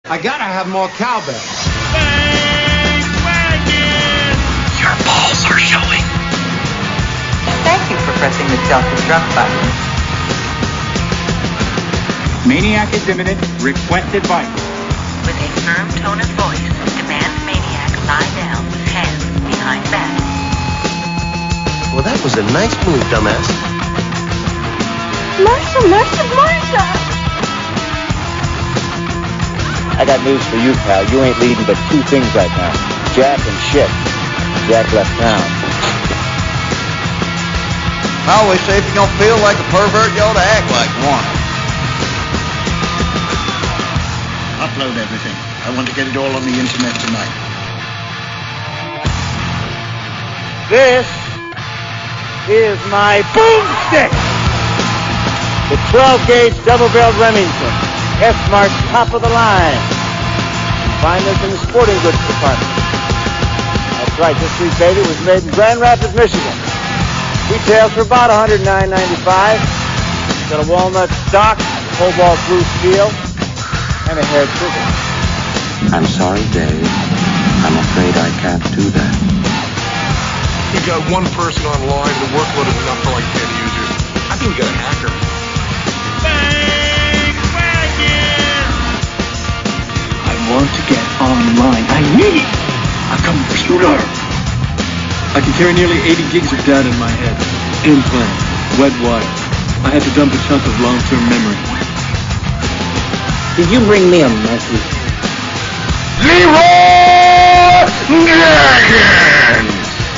I gotta have more cowbell. Your balls are showing. Thank you for pressing the self-destruct button. Maniac is imminent. Request advice. With a firm tone of voice, demand Maniac lie down with hands behind back. Well, that was a nice move, dumbass. Marsha! I got news for you, pal. You ain't leading but two things right now. Jack and shit. Jack left town. I always say if you're gonna feel like a pervert, you ought to act like one. Upload everything. I want to get it all on the internet tonight. This is my boomstick! The 12-gauge double-barreled Remington. S-Mart top of the line. Find this in the sporting goods department. That's right, this sweet baby was made in Grand Rapids, Michigan. Retails for about $109.95. Got a walnut stock, cobalt blue steel, and a hair trigger. I'm sorry, Dave. I'm afraid I can't do that. We got one person online. The workload is enough for like 10 users. I think we got a hacker. I want to get online. I need a computer. I can carry nearly 80 gigs of data in my head. Implant, wet wire. I had to dump a chunk of long-term memory. Did you bring me a message? Leroy Jenkins!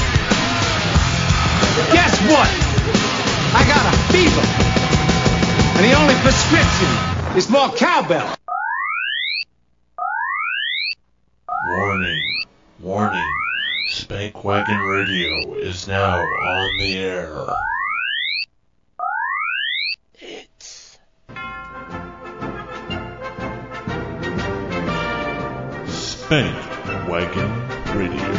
Guess what? I got a fever. And the only prescription is more cowbell. Warning. Spank Wagon Radio is now on the air. It's Spank Wagon Radio.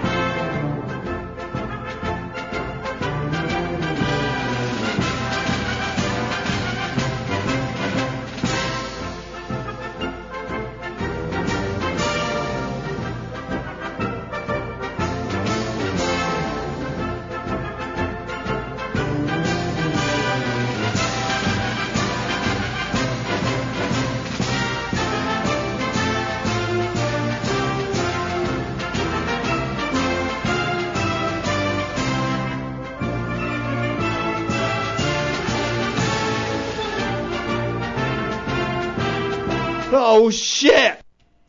Oh shit!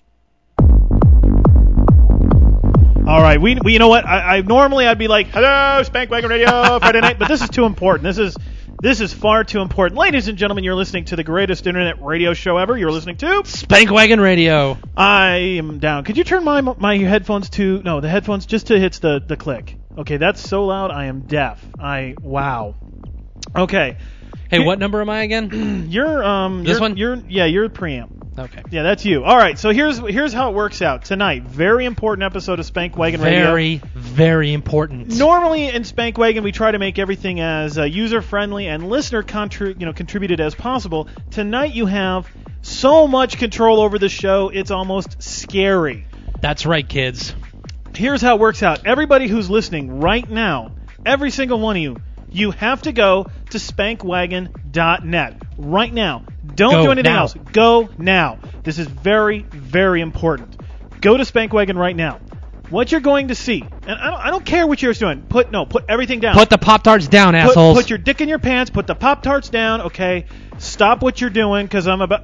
All right, we you know what? I normally I'd be like, hello, Spank Wagon Radio Friday night, but this is too important. This is far too important. Ladies and gentlemen, you're listening to the greatest internet radio show ever. You're listening to Spank Wagon Radio. I am down. Could you turn my headphones to the headphones just to hit the click? Okay, that's so loud. I am deaf. Wow. Okay. Hey, what number am I again? You're this one? You're preamp. Okay. Yeah, that's you. All right, so here's how it works out tonight. Very important episode of Spank Wagon Radio. Very, very important. Normally in Spank Wagon we try to make everything as user friendly and listener contributed as possible. Tonight you have so much control over the show, it's almost scary. That's right, kids. Here's how it works out. Everybody who's listening right now, every single one of you have to go to spankwagon.net right now. Don't do anything else. Go now. This is very, very important. Go to Spankwagon right now. What you're going to see, and I don't care what you're doing. Put everything down. Put the Pop-Tarts down, assholes. Put your dick in your pants. Put the Pop-Tarts down. Okay. Stop what you're doing, because I'm about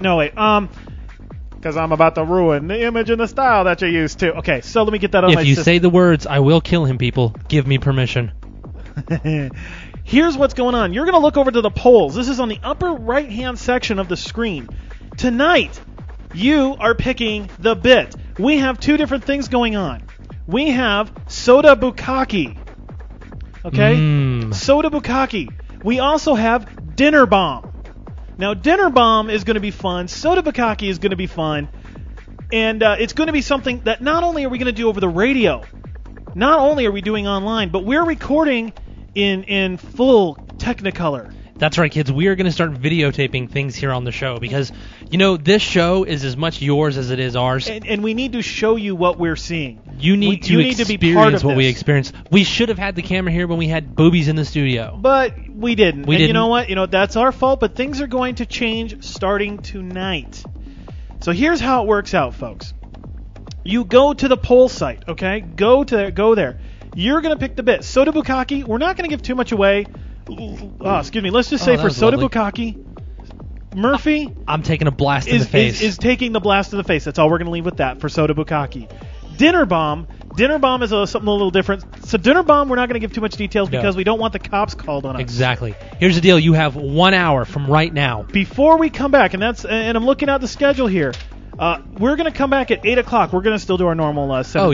to ruin the image and the style that you're used to. Okay. So let me get that on my system. If you say the words, I will kill him, people. Give me permission. Here's what's going on. You're going to look over to the polls. This is on the upper right-hand section of the screen. Tonight, you are picking the bit. We have two different things going on. We have Soda Bukkake. Okay? Soda Bukkake. We also have Dinner Bomb. Now, Dinner Bomb is going to be fun. Soda Bukkake is going to be fun. And it's going to be something that not only are we going to do over the radio, not only are we doing online, but we're recording in full Technicolor. That's right, kids. We are going to start videotaping things here on the show because You know, this show is as much yours as it is ours. And we need to show you what we're seeing. You need to experience what we experienced. We should have had the camera here when we had boobies in the studio. But we didn't. We didn't. You know what? That's our fault, but things are going to change starting tonight. So here's how it works out, folks. You go to the poll site, okay? Go there. You're going to pick the bit. Soda Bukkake, we're not going to give too much away. Excuse me. Let's just say for Soda Bukkake, Murphy... I'm taking a blast in the face. Is taking the blast in the face. That's all we're going to leave with that for Soda Bukkake. Dinner Bomb is something a little different. So Dinner Bomb, we're not going to give too much details because we don't want the cops called on us. Exactly. Here's the deal. You have 1 hour from right now. Before we come back, and I'm looking at the schedule here, we're going to come back at 8 o'clock. We're going to still do our normal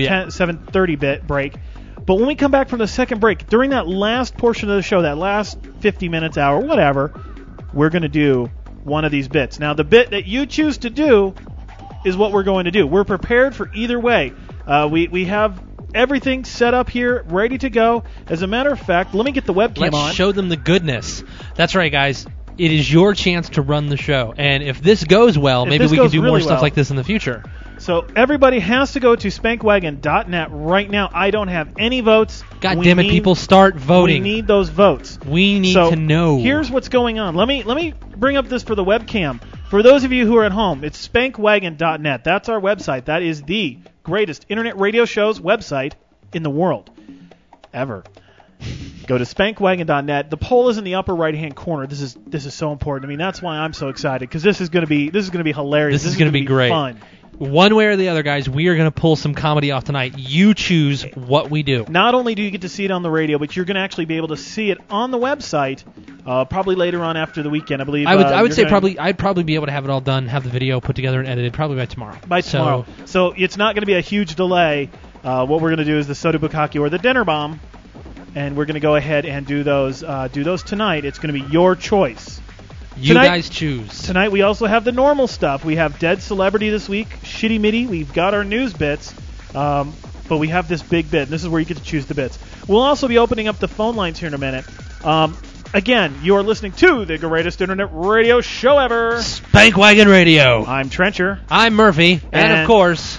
7:30 bit break. But when we come back from the second break, during that last portion of the show, that last 50 minutes, hour, whatever, we're going to do one of these bits. Now, the bit that you choose to do is what we're going to do. We're prepared for either way. We have everything set up here, ready to go. As a matter of fact, let me get the webcam on. Let's show them the goodness. That's right, guys. It is your chance to run the show. And if this goes well, maybe we can do more stuff like this in the future. So everybody has to go to spankwagon.net right now. I don't have any votes. God damn it, people, start voting. We need those votes. We need to know. Here's what's going on. Let me bring up this for the webcam. For those of you who are at home, it's spankwagon.net. That's our website. That is the greatest internet radio show's website in the world ever. Go to spankwagon.net. The poll is in the upper right-hand corner. This is so important. I mean, that's why I'm so excited, because this is going to be hilarious. This is going to be great. Fun. One way or the other, guys, we are going to pull some comedy off tonight. You choose what we do. Not only do you get to see it on the radio, but you're going to actually be able to see it on the website probably later on after the weekend, I believe. I'd probably be able to have it all done, have the video put together and edited probably by tomorrow. So it's not going to be a huge delay. What we're going to do is the Soda Bukkake or the Dinner Bomb, and we're going to go ahead and do those tonight. It's going to be your choice. Tonight, guys choose. Tonight we also have the normal stuff. We have Dead Celebrity this week, Shitty Mitty. We've got our news bits, but we have this big bit, and this is where you get to choose the bits. We'll also be opening up the phone lines here in a minute. Again, you are listening to the greatest internet radio show ever, Spankwagon Radio. I'm Trencher. I'm Murphy. And of course...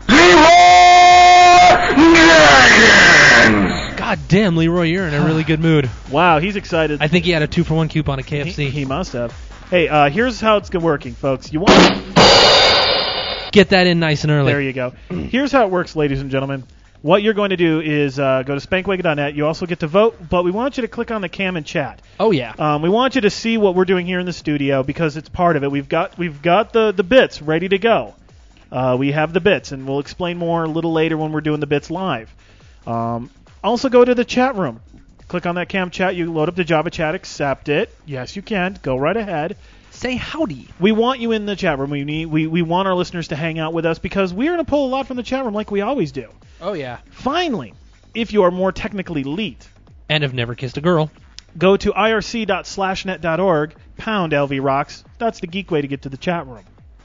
God damn, Leroy, you're in a really good mood. Wow, he's excited. I think he had a 2-for-1 coupon at KFC. He must have. Hey, here's how it's working, folks. You want get that in nice and early. There you go. Here's how it works, ladies and gentlemen. What you're going to do is go to spankwagon.net. You also get to vote, but we want you to click on the cam and chat. Oh yeah. We want you to see what we're doing here in the studio because it's part of it. We've got the bits ready to go. We have the bits, and we'll explain more a little later when we're doing the bits live. Also, go to the chat room. Click on that cam chat. You load up the Java chat. Accept it. Yes, you can. Go right ahead. Say howdy. We want you in the chat room. We want our listeners to hang out with us because we're going to pull a lot from the chat room like we always do. Oh, yeah. Finally, if you are more technically elite and have never kissed a girl, go to irc.slashnet.org, #LV Rocks. That's the geek way to get to the chat room.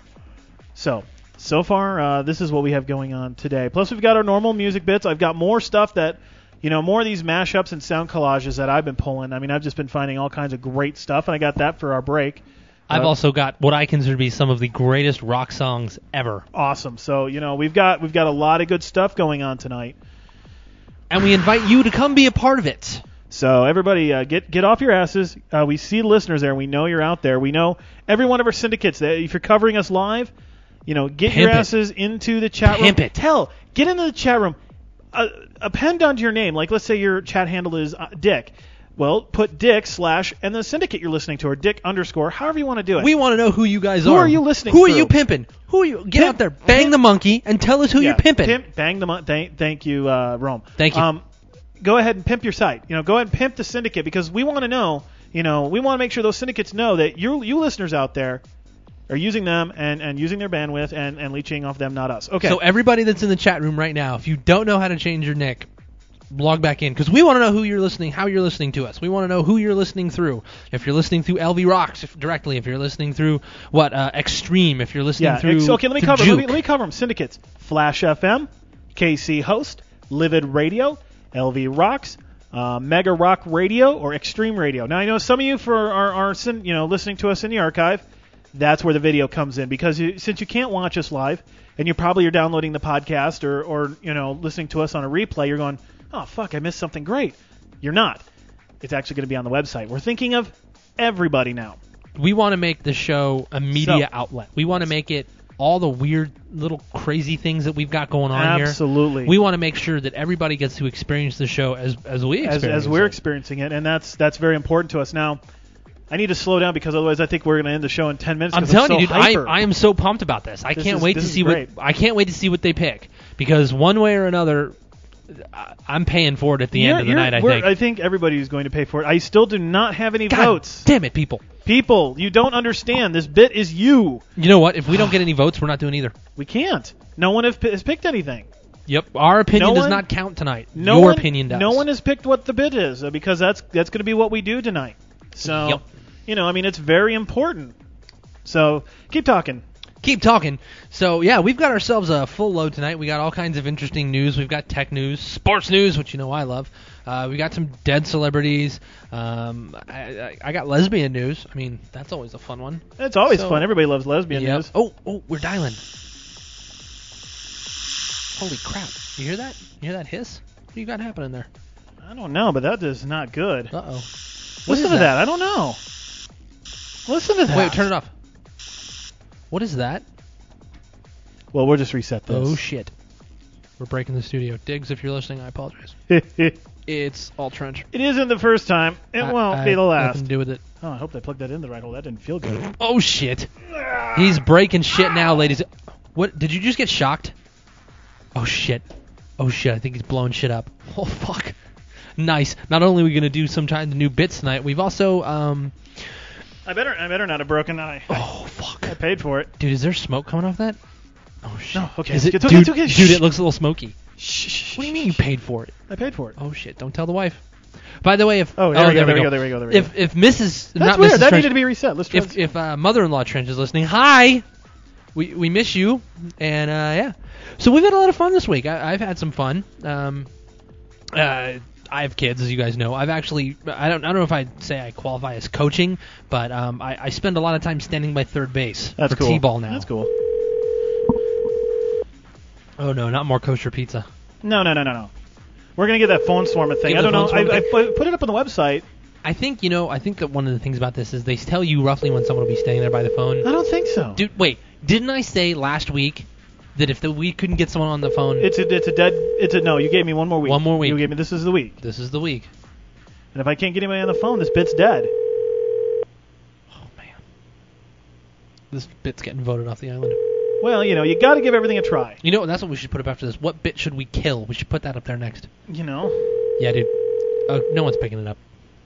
So far, this is what we have going on today. Plus, we've got our normal music bits. I've got more stuff that... more of these mashups and sound collages that I've been pulling. I mean, I've just been finding all kinds of great stuff, and I got that for our break. I've also got what I consider to be some of the greatest rock songs ever. Awesome. So, we've got a lot of good stuff going on tonight. And we invite you to come be a part of it. So, everybody, get off your asses. We see listeners there. We know you're out there. We know every one of our syndicates. If you're covering us live, get your asses into the chat room. Get into the chat room. Append onto your name, like let's say your chat handle is Dick. Well, put Dick / and the syndicate you're listening to, or Dick _ however you want to do it. We want to know who you guys are. Who are you listening to? Who are you pimping? Who are you? Get out there, bang the monkey, and tell us who you're pimping. Bang the monkey. Thank you, Rome. Thank you. Go ahead and pimp your site. Go ahead and pimp the syndicate because we want to know. We want to make sure those syndicates know that you listeners out there are using them and using their bandwidth and leeching off them, not us. Okay. So everybody that's in the chat room right now, if you don't know how to change your nick, log back in because we want to know who you're listening, how you're listening to us. We want to know who you're listening through. If you're listening through LV Rocks directly, if you're listening through Extreme, if you're listening through okay, let me cover them. Syndicates: Flash FM, KC Host, Livid Radio, LV Rocks, Mega Rock Radio, or Extreme Radio. Now I know some of you are listening to us in the archive. that's where the video comes in. Because since you can't watch us live, and you're downloading the podcast or listening to us on a replay, you're going, oh, fuck, I missed something great. You're not. It's actually going to be on the website. We're thinking of everybody now. We want to make the show a media outlet. We want to make it all the weird little crazy things that we've got going on here. Absolutely. We want to make sure that everybody gets to experience the show as we experience as we're experiencing it, and that's very important to us. Now, I need to slow down because otherwise I think we're going to end the show in 10 minutes. I'm telling you, dude, I am so pumped about this. I can't wait to see what they pick, because one way or another, I'm paying for it at the end of the night, I think everybody's going to pay for it. I still do not have any votes. Damn it, people. People, you don't understand. This bit is you. You know what? If we don't get any votes, we're not doing either. We can't. No one has picked anything. Yep. Our opinion does not count tonight. Your opinion does. No one has picked what the bit is, because that's going to be what we do tonight. So, it's very important. So, keep talking. Keep talking. So, yeah, we've got ourselves a full load tonight. We got all kinds of interesting news. We've got tech news, sports news, which I love. We got some dead celebrities. I got lesbian news. I mean, that's always a fun one. It's always fun. Everybody loves lesbian news. Oh, we're dialing. Holy crap. You hear that? You hear that hiss? What do you got happening there? I don't know, but that is not good. Uh-oh. Listen to that. I don't know. Listen to that. Wait, turn it off. What is that? Well, we'll just reset this. Oh, shit. We're breaking the studio. Diggs, if you're listening, I apologize. It's all trench. It isn't the first time. It won't be the last. Nothing to do with it. Oh, I hope they plugged that in the right hole. That didn't feel good. Oh, shit. He's breaking shit now, ladies. What? Did you just get shocked? Oh, shit. Oh, shit. I think he's blowing shit up. Oh, fuck. Nice. Not only are we going to do some kind of new bits tonight, we've also... I better not have broken eye. Oh, fuck. I paid for it. Dude, is there smoke coming off that? Oh, shit. No, okay. Is it, it's dude, okay. Dude, it looks a little smoky. Shh. What do you mean you paid for it? I paid for it. Oh, shit. Don't tell the wife. By the way, if... there we go. If Mrs... That's not weird. Mrs. That Trench, needed to be reset. Let's try if Mother-in-law Trench is listening, hi! We miss you. And, yeah. So we've had a lot of fun this week. I've had some fun. I have kids, as you guys know. I've actually... I don't know if I'd say I qualify as coaching, but I spend a lot of time standing by third base for cool. T-ball now. That's cool. Oh, no, not more kosher pizza. No. We're going to get that phone swarmer thing. I don't know. I put it up on the website. I think that one of the things about this is they tell you roughly when someone will be standing there by the phone. I don't think so. Dude, wait. Didn't I say last week that if we couldn't get someone on the phone... No, you gave me one more week. One more week. You gave me this is the week. This is the week. And if I can't get anybody on the phone, this bit's dead. Oh, man. This bit's getting voted off the island. Well, you got to give everything a try. That's what we should put up after this. What bit should we kill? We should put that up there next. Yeah, dude. No one's picking it up.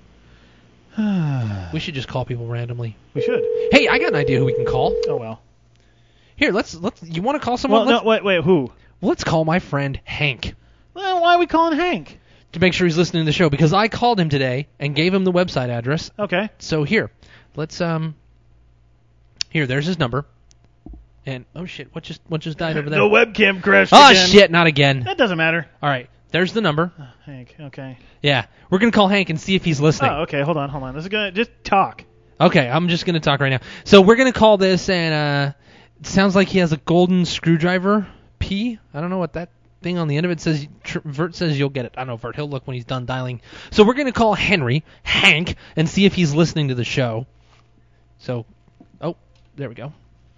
We should just call people randomly. We should. Hey, I got an idea who we can call. Oh, well. Here, let's. You want to call someone? Well, no, wait, who? Let's call my friend Hank. Well, why are we calling Hank? To make sure he's listening to the show, because I called him today and gave him the website address. Okay. So here, let's Here, there's his number. And oh shit, what just died over there? The webcam crashed again. Oh shit, not again. That doesn't matter. All right, there's the number. Hank, okay. Yeah, we're gonna call Hank and see if he's listening. Oh, okay. Hold on. This is gonna just talk. Okay, I'm just gonna talk right now. So we're gonna call this, and it sounds like he has a golden screwdriver P. I don't know what that thing on the end of it says. Vert says you'll get it. I don't know, Vert. He'll look when he's done dialing. So we're gonna call Hank, and see if he's listening to the show. So, there we go.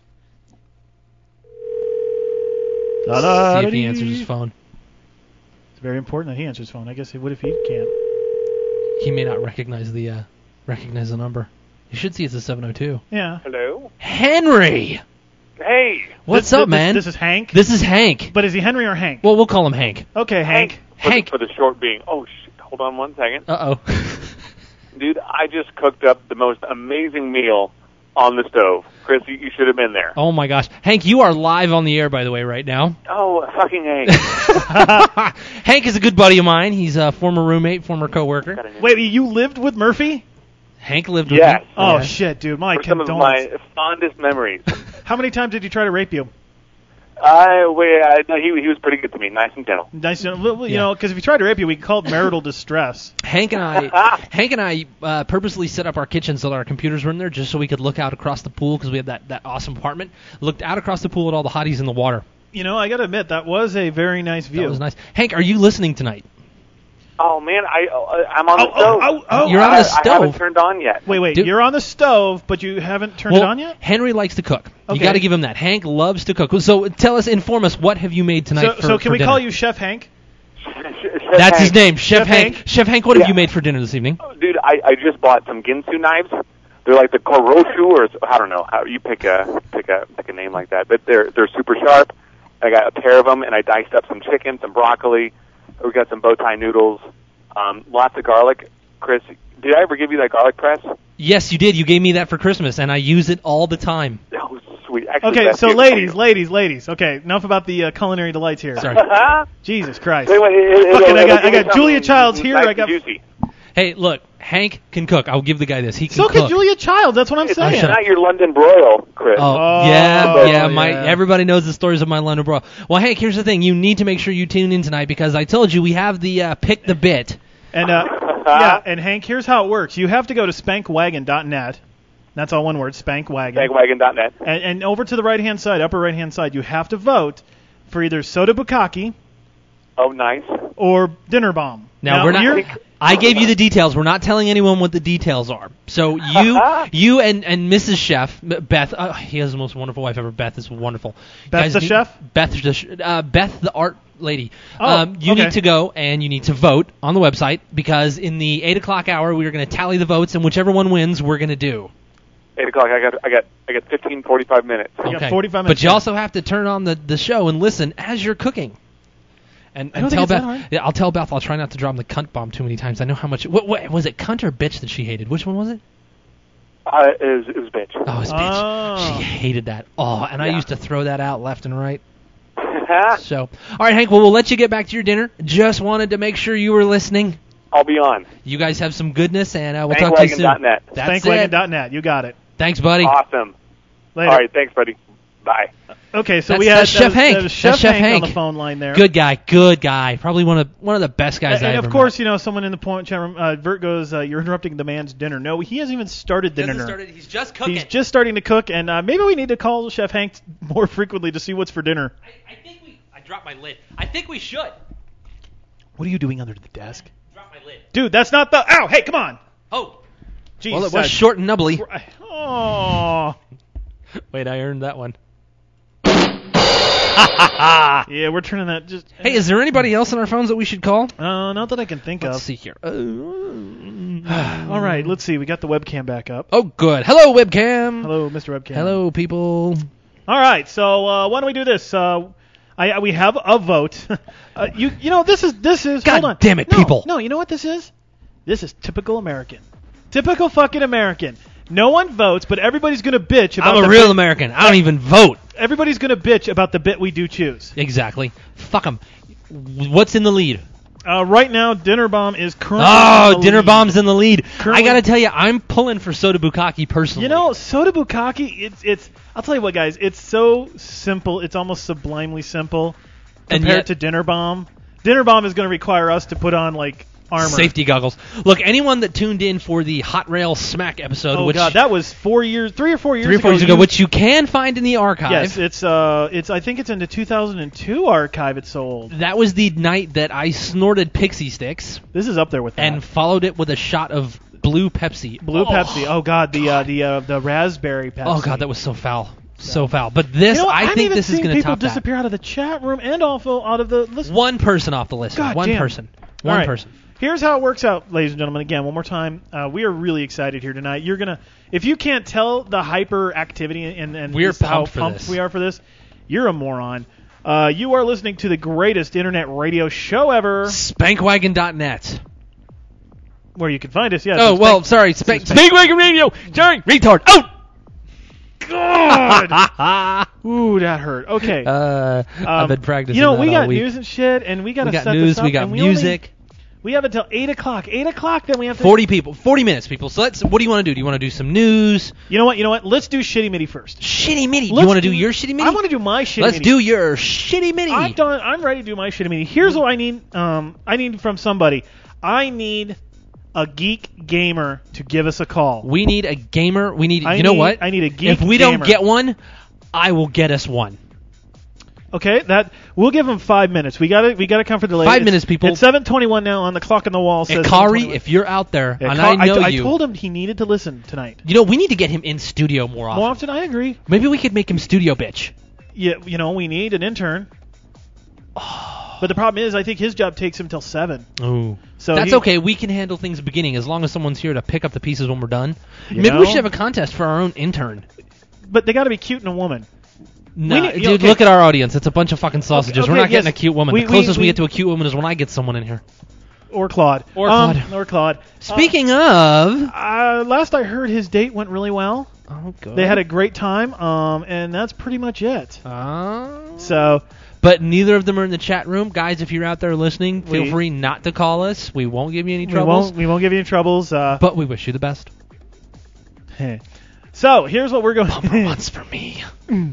See if he answers his phone. It's very important that he answers his phone. I guess what if he can't? He may not recognize the number. You should see it's a 702. Yeah. Hello? Henry! Hey! What's up, man? This is Hank? This is Hank. But is he Henry or Hank? Well, we'll call him Hank. Okay, Hank. For the short being. Oh, shit. Hold on one second. Uh-oh. Dude, I just cooked up the most amazing meal on the stove. Chris, you should have been there. Oh, my gosh. Hank, you are live on the air, by the way, right now. Oh, fucking Hank. Hank is a good buddy of mine. He's a former roommate, former coworker. Wait, you lived with Murphy? Hank lived with me. Oh, yeah. shit, dude. My For some of my fondest memories. How many times did he try to rape you? No, he was pretty good to me. Nice and gentle. Nice, you know, because if he tried to rape you, we called marital distress. Hank and I purposely set up our kitchen so that our computers were in there just so we could look out across the pool because we have that awesome apartment. Looked out across the pool at all the hotties in the water. You know, I got to admit, that was a very nice view. That was nice. Hank, are you listening tonight? Oh, man, I'm on the stove. You're on the stove? I haven't turned on yet. Wait, you're on the stove, but you haven't turned it on yet? Henry likes to cook. Okay. You got to give him that. Hank loves to cook. So inform us, what have you made tonight So can we dinner? call you Chef Hank? That's his name, Chef Hank. Chef Hank, what have you made for dinner this evening? Dude, I just bought some Ginsu knives. They're like the Koroshu, or I don't know how you pick a name like that, but they're super sharp. I got a pair of them, and I diced up some chicken, some broccoli. We got some bow tie noodles. Lots of garlic. Chris, did I ever give you that garlic press? Yes, you did. You gave me that for Christmas, and I use it all the time. That was sweet. Actually, Okay, so ladies. Okay, enough about the culinary delights here. Sorry. Jesus Christ. Fucking, I got Julia Childs here. Nice I got. Juicy. Hey, look, Hank can cook. I'll give the guy this. He can So cook. can Julia Childs. That's what I'm saying. It's not your London broil, Chris. Everybody knows the stories of my London broil. Well, Hank, here's the thing. You need to make sure you tune in tonight because I told you we have the Pick the Bit. And and Hank, here's how it works. You have to go to spankwagon.net. That's all one word, spankwagon. Spankwagon.net. And over to the right-hand side, upper right-hand side, you have to vote for either Soda Bukkake. Oh, nice. Or Dinner Bomb. Now we're not. I gave you the details. We're not telling anyone what the details are. So you and Mrs. Chef Beth. He has the most wonderful wife ever. Beth is wonderful. Beth the chef. Beth the art lady. You okay. need to go and you need to vote on the website because in the 8 o'clock hour we are going to tally the votes and whichever one wins we're going to do. 8 o'clock. I got 15, 45 minutes. You got 45 minutes. But you also have to turn on the show and listen as you're cooking. And tell Beth. Yeah, I'll tell Beth. I'll try not to drop the cunt bomb too many times. I know how much. What was it? Cunt or bitch that she hated? Which one was it? It was bitch. Oh, it was bitch. She hated that. Oh, and I used to throw that out left and right. So, all right, Hank. Well, we'll let you get back to your dinner. Just wanted to make sure you were listening. I'll be on. You guys have some goodness, and we'll talk to you soon. Spankwagon.net. That's Spankwagon.net. You got it. Thanks, buddy. Awesome. Later. All right, thanks, buddy. Bye. Okay, so that's, we had Chef Hank. Chef Chef Hank on the phone line there. Good guy. Probably one of the best guys I ever And of course, met. you know, someone in the chat room, Vert goes, "You're interrupting the man's dinner." No, he hasn't even started dinner. He's just cooking. He's just starting to cook, and maybe we need to call Chef Hank more frequently to see what's for dinner. I dropped my lid. I think we should. What are you doing under the desk? Drop my lid. Dude, that's not the. Ow! Hey, come on. Oh. Jesus. Well, it was short and nubbly. Oh. Wait, I earned that one. Yeah, we're turning that just. Hey, is there anybody else on our phones that we should call? Not that I can think of. Let's see here. All right, let's see. We got the webcam back up. Oh, good. Hello, webcam. Hello, Mr. Webcam. Hello, people. All right, so why don't we do this? We have a vote. You know, this is. God hold on. damn it, people. No, you know what this is? This is typical American. Typical fucking American. No one votes, but everybody's going to bitch about I'm a real American. I don't even vote. Everybody's going to bitch about the bit we do choose. Exactly. Fuck them. What's in the lead? Right now, Dinner Bomb is currently in the Dinner lead. Bomb's in the lead. Currently, I got to tell you, I'm pulling for Soda Bukkake personally. You know, Soda Bukkake, it's I'll tell you what, guys, it's so simple. It's almost sublimely simple compared to Dinner Bomb. Dinner Bomb is going to require us to put on, like, armor. Safety goggles. Look, anyone that tuned in for the Hot Rail Smack episode, which God, that was 3 or 4 years ago, which you can find in the archive. Yes, it's I think it's in the 2002 archive. It's so old. That was the night that I snorted Pixie Sticks. This is up there with that. And followed it with a shot of Blue Pepsi. Pepsi. Oh God, the raspberry Pepsi. Oh God, that was so foul. So foul. But this, I think this is going to top that. People disappear out of the chat room and also out of the list. One person off the list. One person. Here's how it works out, ladies and gentlemen. Again, one more time. We are really excited here tonight. You're gonna, if you can't tell the hyper activity and we're how pumped pumped we are for this, you're a moron. You are listening to the greatest internet radio show ever. Spankwagon.net. Where you can find us, yeah. Oh, well, sorry. Spankwagon Radio. Sorry, retard. Oh! God. Ooh, that hurt. Okay. I've been practicing. You know, we that got all week. News and shit, and we got to set news, this up. we got music. We have until 8 o'clock. 8 o'clock, then we have to... 40 people. 40 minutes, people. So what do you want to do? Do you want to do some news? You know what? Let's do Shitty Mitty first. Shitty Mitty. Do you want to do your Shitty Mitty? I want to do my Shitty Mitty. Let's do your Shitty Mitty. I'm ready to do my Shitty Mitty. Here's what I need. I need from somebody. I need a geek gamer to give us a call. We need a gamer. We need... I need a geek gamer. If we don't get one, I will get us one. Okay, we'll give him 5 minutes. We gotta come for the late. 5 minutes, people. It's 7:21 now on the clock on the wall. Says Ikari, if you're out there, and I know you. I told him he needed to listen tonight. You know, we need to get him in studio more often. More often, I agree. Maybe we could make him studio bitch. Yeah, we need an intern. But the problem is, I think his job takes him till 7. Ooh. So that's okay. We can handle things at the beginning as long as someone's here to pick up the pieces when we're done. Maybe we should have a contest for our own intern. But they got to be cute and a woman. No, dude, look at our audience. It's a bunch of fucking sausages. Okay, we're not getting a cute woman. The closest we get to a cute woman is when I get someone in here. Or Claude. Or Claude. Speaking of... last I heard, his date went really well. Oh, good. They had a great time, and that's pretty much it. So... But neither of them are in the chat room. Guys, if you're out there listening, feel free not to call us. We won't give you any troubles. We won't give you any troubles. But we wish you the best. So, here's what we're going to do. Once for me.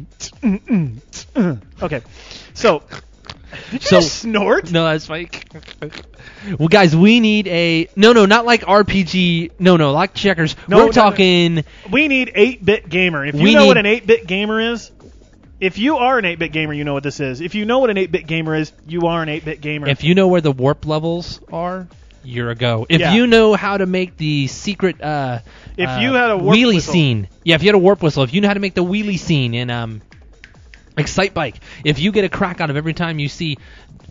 Okay. So, did you just snort? No, that's fake. Well, guys, we need a... No, not like RPG. No, like checkers. We're talking... We need 8-bit gamer. If you know what an 8-bit gamer is... If you are an 8-bit gamer, you know what this is. If you know what an 8-bit gamer is, you are an 8-bit gamer. If you know where the warp levels are, you're a go. If you know how to make the secret if you had a warp wheelie whistle. scene. Yeah, if you had a warp whistle. If you know how to make the wheelie scene in Excite Bike. If you get a crack out of every time you see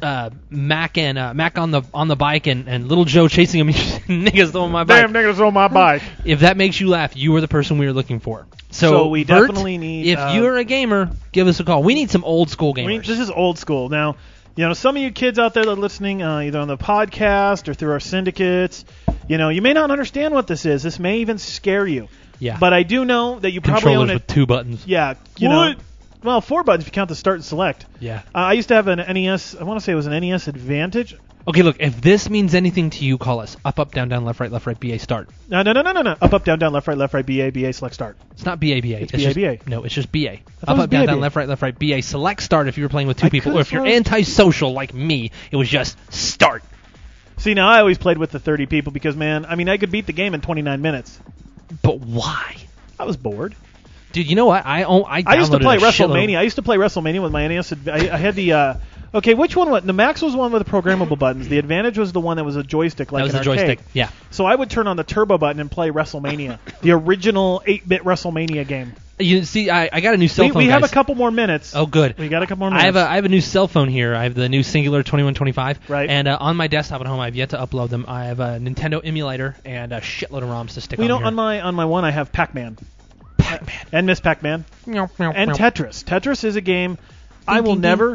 Mac on the bike and Little Joe chasing him, niggas on my bike. Damn niggas on my bike. If that makes you laugh, you are the person we are looking for. So we Bert, definitely need... If you're a gamer, give us a call. We need some old school gamers. This is old school. Now, some of you kids out there that are listening, either on the podcast or through our syndicates, you may not understand what this is. This may even scare you. Yeah. But I do know that you probably own it. With 2 buttons. Yeah. Well, 4 buttons if you count the start and select. Yeah. I used to have an NES. I want to say it was an NES Advantage. Okay, look, if this means anything to you, call us. Up, down, left, right, BA, start. No. Up, down, left, right, BA, select, start. It's not BA. It's BA. No, it's just BA. Up, down, left, right, BA, select, start if you were playing with 2 people. Or if you're antisocial like me, it was just start. See, now I always played with the 30 people because, man, I could beat the game in 29 minutes. But why? I was bored. Dude, you know what? I used to play WrestleMania. I used to play WrestleMania with my NES. I had the... Okay, which one was... The Max was one with the programmable buttons. The Advantage was the one that was a joystick like an arcade. That was a joystick, yeah. So I would turn on the turbo button and play WrestleMania. The original 8-bit WrestleMania game. You see, I got a new cell phone, We have guys. a couple more minutes. Oh, good. We got a couple more minutes. I have a new cell phone here. I have the new Singular 2125. Right. And on my desktop at home, I've yet to upload them. I have a Nintendo emulator and a shitload of ROMs to stick on here. On my one, I have Pac-Man. And Miss Pac-Man. And Tetris. Tetris is a game... I will never.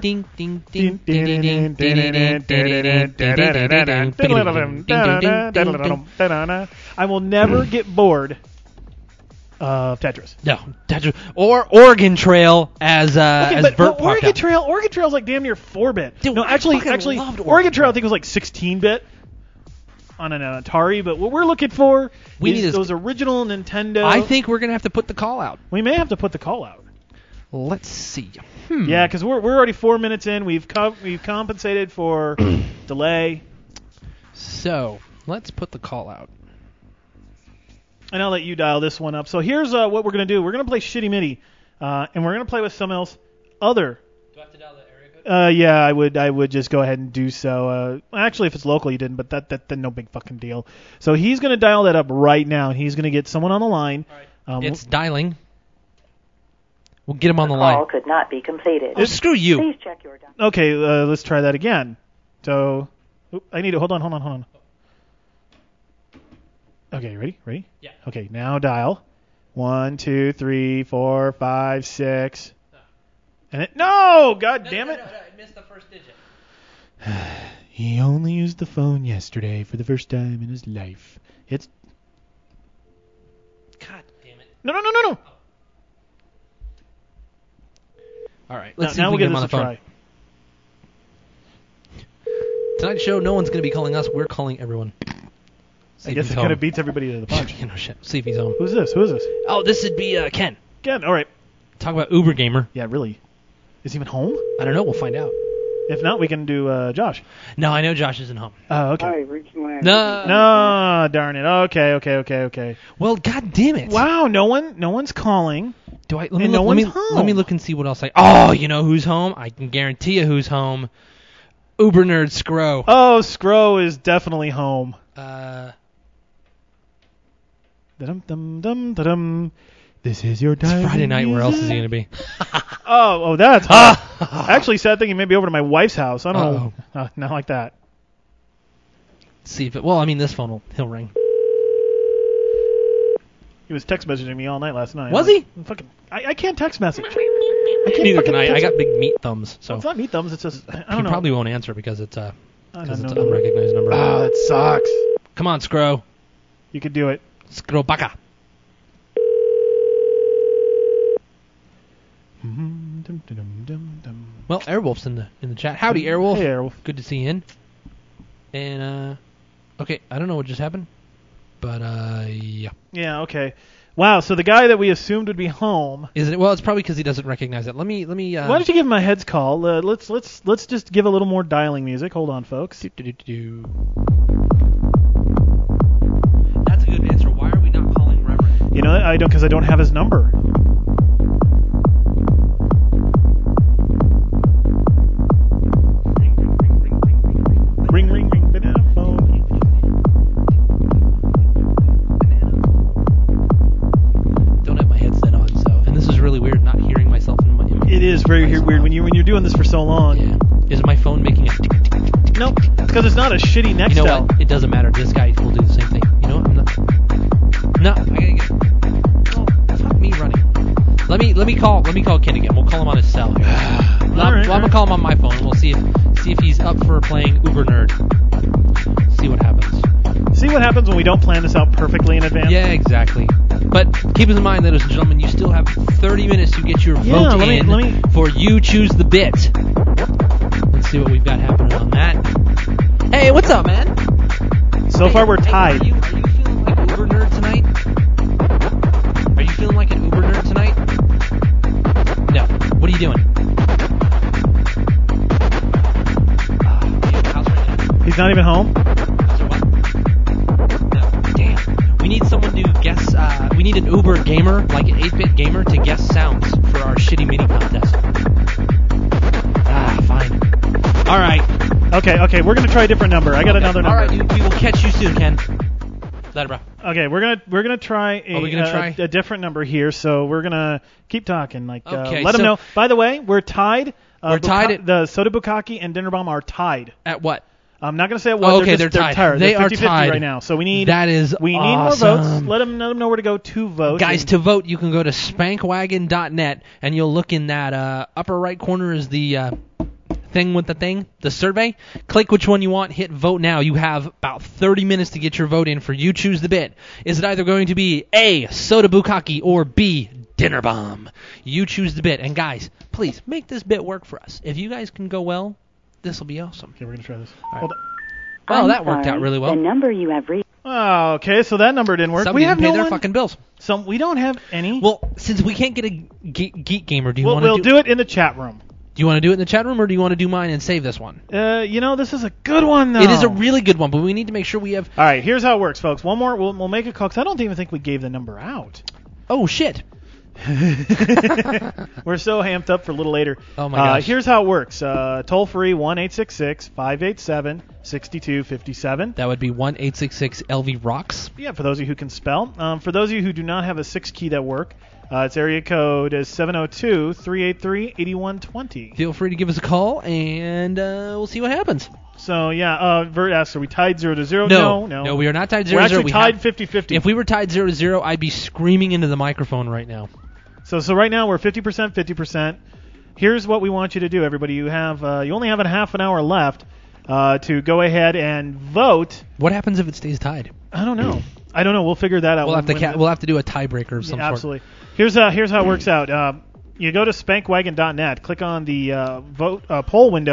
I will never get bored of Tetris. No, Tetris or Oregon Trail as Bert Oregon Trail's like damn near 4-bit. Dude, no, actually, Oregon Trail I think was like 16-bit on an Atari. But what we're looking for is those original Nintendo. I think we're gonna have to put the call out. We may have to put the call out. Let's see. Yeah, because we're already 4 minutes in. We've compensated for delay. So let's put the call out. And I'll let you dial this one up. So here's what we're going to do. We're going to play Shitty Mitty, and we're going to play with someone else other. Do I have to dial that area code? Yeah, I would just go ahead and do so. Actually, if it's local, you didn't, but that no big fucking deal. So he's going to dial that up right now, and he's going to get someone on the line. All right. It's dialing. We'll get him on the line. Call could not be completed. Oh, screw you. Please check your dial. Okay, let's try that again. So, I need to hold on. Okay, ready? Yeah. Okay, now dial 1, 2, 3, 4, 5, 6. And no, God damn it! No, I missed the first digit. He only used the phone yesterday for the first time in his life. It's. God damn it! No! All right, let's see now if we'll we get get him on the phone. Tonight's show, no one's going to be calling us. We're calling everyone. I guess it kind of beats everybody to the punch. You know, shit. See if he's home. Who's this? Who is this? Oh, this would be Ken. Ken, all right. Talk about Uber Gamer. Yeah, really. Is he even home? I don't know. We'll find out. If not, we can do Josh. No, I know Josh isn't home. Oh, okay. Hi, recently. No, darn it. Okay. Well, god damn it. Wow, no one's calling. Do I? Let me look and see what else you know who's home? I can guarantee you who's home. Uber nerd Scro. Oh, Scro is definitely home. This is your time. It's Friday night. Where else is he going to be? Oh, that's hot. I actually started thinking maybe over to my wife's house. I don't know. Not like that. See if it. Well, I mean, this phone he'll ring. He was text messaging me all night last night. Was he? I can't text message. Neither can I. I got big meat thumbs. So well, it's not meat thumbs. It's just I don't he know. Probably won't answer because it's an unrecognized number. Oh, that sucks. Come on, Scro. You could do it. Scro baka. Well, Airwolf's in the chat. Howdy, Airwolf. Hey, Airwolf. Good to see you in. And okay, I don't know what just happened, but yeah. Yeah. Okay. Wow. So the guy that we assumed would be home. Is it? Well, it's probably because he doesn't recognize it. Let me. Why don't you give him a heads call? Let's just give a little more dialing music. Hold on, folks. That's a good answer. Why are we not calling Reverend? You know, I don't because I don't have his number. Ring, banana phone. Don't have my headset on, and this is really weird not hearing myself in my It is very weird when you're doing this for so long. Yeah. Is my phone making a tick? No, because it's not a shitty Nextel. You know what? It doesn't matter. This guy will do the same thing. You know what? I gotta get. Oh, fuck me running. Let me call Ken again. We'll call him on his cell here. I'm gonna call him on my phone. We'll see if he's up for playing Uber Nerd. See what happens. See what happens when we don't plan this out perfectly in advance? Yeah, exactly. But keep in mind, ladies and gentlemen, you still have 30 minutes to get your vote in for You Choose the Bit. Let's see what we've got happening on that. Hey, what's up, man? So far, we're tied. Are you feeling like Uber Nerd tonight? Are you feeling like an Uber Nerd tonight? No. What are you doing? He's not even home? Damn. We need someone to guess, we need an Uber gamer, like an 8-bit gamer, to guess sounds for our shitty mini contest. Fine. Alright. Okay, we're gonna try a different number. I got another number. Alright, we will catch you soon, Ken. Later, bro. Okay, we're gonna try a different number here, so we're gonna keep talking. Let them know. By the way, we're tied. We're tied. The Soda Bukkake and Dinner Bomb are tied. At what? I'm not going to say at what. Okay, they're tied. They are 50-50 tied right now. So we need awesome. more votes. Let them know where to go to vote. Guys, to vote, you can go to spankwagon.net, and you'll look in that upper right corner is the thing with the survey. Click which one you want, hit vote now. You have about 30 minutes to get your vote in for You Choose the Bit. Is it either going to be A, Soda Bukkake, or B, Dinner Bomb? You choose the bit. And guys, please make this bit work for us. If you guys can go well, this will be awesome. Okay, we're going to try this. Right. Hold on. Well, that worked out really well. The number you have reached. Oh, okay, so that number didn't work. Somebody didn't pay their fucking bills. So we don't have any. Well, since we can't get a Geek Gamer, do you want to We'll do it in the chat room. Do you want to do it in the chat room, or do you want to do mine and save this one? This is a good one, though. It is a really good one, but we need to make sure we have... All right, here's how it works, folks. One more. We'll make a call, because I don't even think we gave the number out. Oh, shit. We're so amped up for a little later. Oh, my gosh. Here's how it works. Toll-free, 1-866-587-6257. That would be 1-866-LV-ROCKS. Yeah, for those of you who can spell. For those of you who do not have a 6-key that work, its area code is 702-383-8120. Feel free to give us a call, and we'll see what happens. So, yeah, Vert asks, are we tied 0-0? No, we are not tied 0-0. We're actually tied 50-50. If we were tied 0-0, I'd be screaming into the microphone right now. So right now we're 50%, 50%. Here's what we want you to do, everybody. You only have a half an hour left to go ahead and vote. What happens if it stays tied? I don't know. We'll figure that out. We'll have to do a tiebreaker of some sort. Absolutely. Here's how it works out. You go to spankwagon.net, click on the vote poll window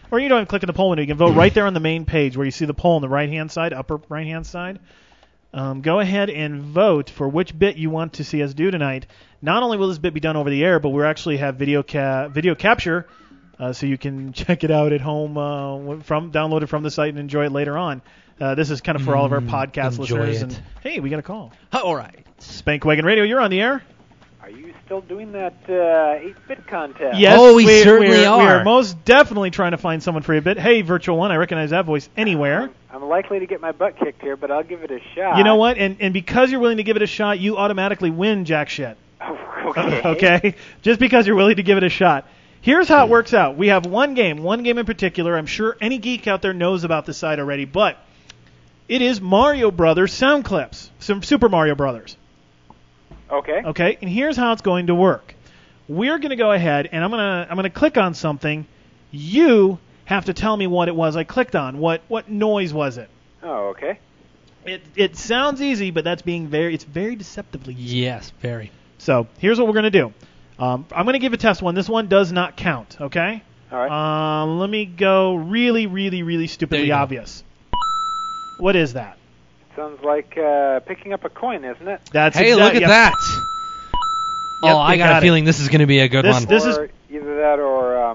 or you don't even click in the poll window. You can vote right there on the main page where you see the poll on the right-hand side, upper right-hand side. Go ahead and vote for which bit you want to see us do tonight. Not only will this bit be done over the air, but we'll actually have video capture, so you can check it out at home, download it from the site and enjoy it later on. This is kind of for all of our podcast listeners. And hey, we got a call. All right. Spank Wagon Radio, you're on the air. Are you still doing that 8-bit contest? Yes, we certainly are. We are most definitely trying to find someone for 8-bit. Hey, Virtual One, I recognize that voice anywhere. I'm likely to get my butt kicked here, but I'll give it a shot. You know what? And because you're willing to give it a shot, you automatically win jack shit. Okay. Okay? Just because you're willing to give it a shot. Here's how it works out. We have one game in particular. I'm sure any geek out there knows about this site already, but it is Mario Brothers sound clips. Some Super Mario Brothers. Okay. Okay, and here's how it's going to work. We're going to go ahead, and I'm going to click on something. You have to tell me what it was I clicked on. What noise was it? Oh, okay. It sounds easy, but it's very deceptively easy. Yes, very. So here's what we're going to do. I'm going to give a test one. This one does not count, okay? All right. Let me go really, really, really stupidly obvious. What is that? Sounds like picking up a coin, isn't it? Hey, look at that. Yep, I got a feeling this is going to be a good one. This is either that or,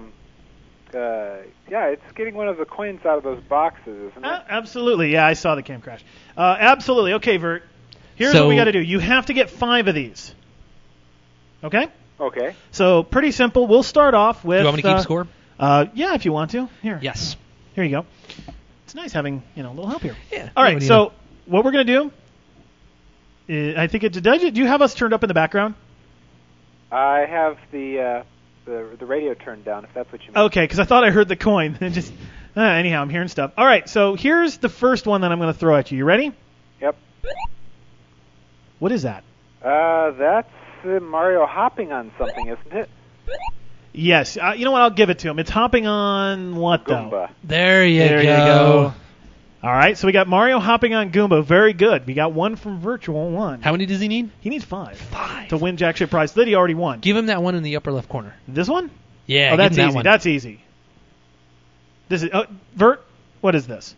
it's getting one of the coins out of those boxes, isn't it? Absolutely. Yeah, I saw the cam crash. Absolutely. Okay, Vert. Here's what we got to do. You have to get 5 of these. Okay? Okay. So pretty simple. We'll start off with... Do you want me to keep score? Yeah, if you want to. Here. Yes. Here you go. It's nice having a little help here. Yeah. All right, so what we're going to do, I think do you have us turned up in the background? I have the radio turned down, if that's what you mean. Okay, because I thought I heard the coin. Anyhow, I'm hearing stuff. All right, so here's the first one that I'm going to throw at you. You ready? Yep. What is that? That's Mario hopping on something, isn't it? Yes. You know what? I'll give it to him. It's hopping on what, Goomba. though? There you go. All right, so we got Mario hopping on Goomba. Very good. We got one from Virtual One. How many does he need? He needs 5 to win Jack Shit prize that he already won. Give him that one in the upper left corner. This one? Yeah, oh, that's give him easy. that one. That's easy. This is Vert. What is this?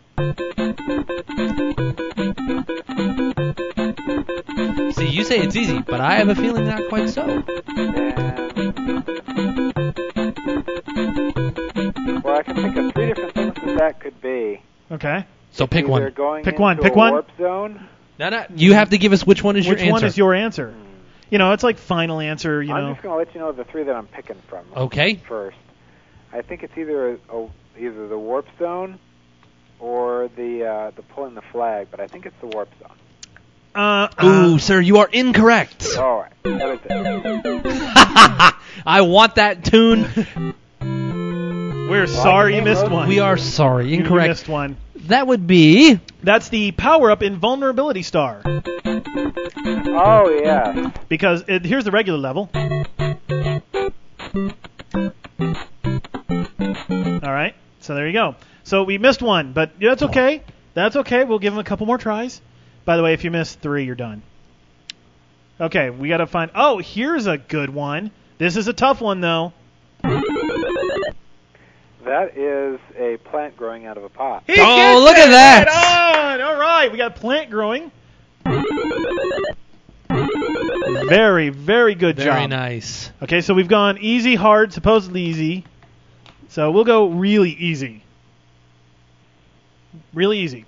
See, you say it's easy, but I have a feeling not quite so. Well, I can think of 3 different things that could be. Okay. So pick one. Pick one. Warp zone. No. You have to give us which one is your answer. Which one is your answer? It's like final answer. I'm just going to let you know the 3 that I'm picking from. Okay. First, I think it's either the warp zone or the pulling the flag, but I think it's the warp zone. Ooh, sir, you are incorrect. All right. That is it. I want that tune. We're sorry you missed one. We are sorry. Incorrect. You missed one. That would be... That's the power-up Invulnerability Star. Oh, yeah. Because here's the regular level. All right. So there you go. So we missed one, but that's okay. That's okay. We'll give him a couple more tries. By the way, if you miss 3, you're done. Okay, we got to find... Oh, here's a good one. This is a tough one, though. That is a plant growing out of a pot. Look at that! Right on! All right, we got plant growing. Very, very good job. Very nice. Okay, so we've gone easy, hard, supposedly easy. So we'll go really easy. Really easy.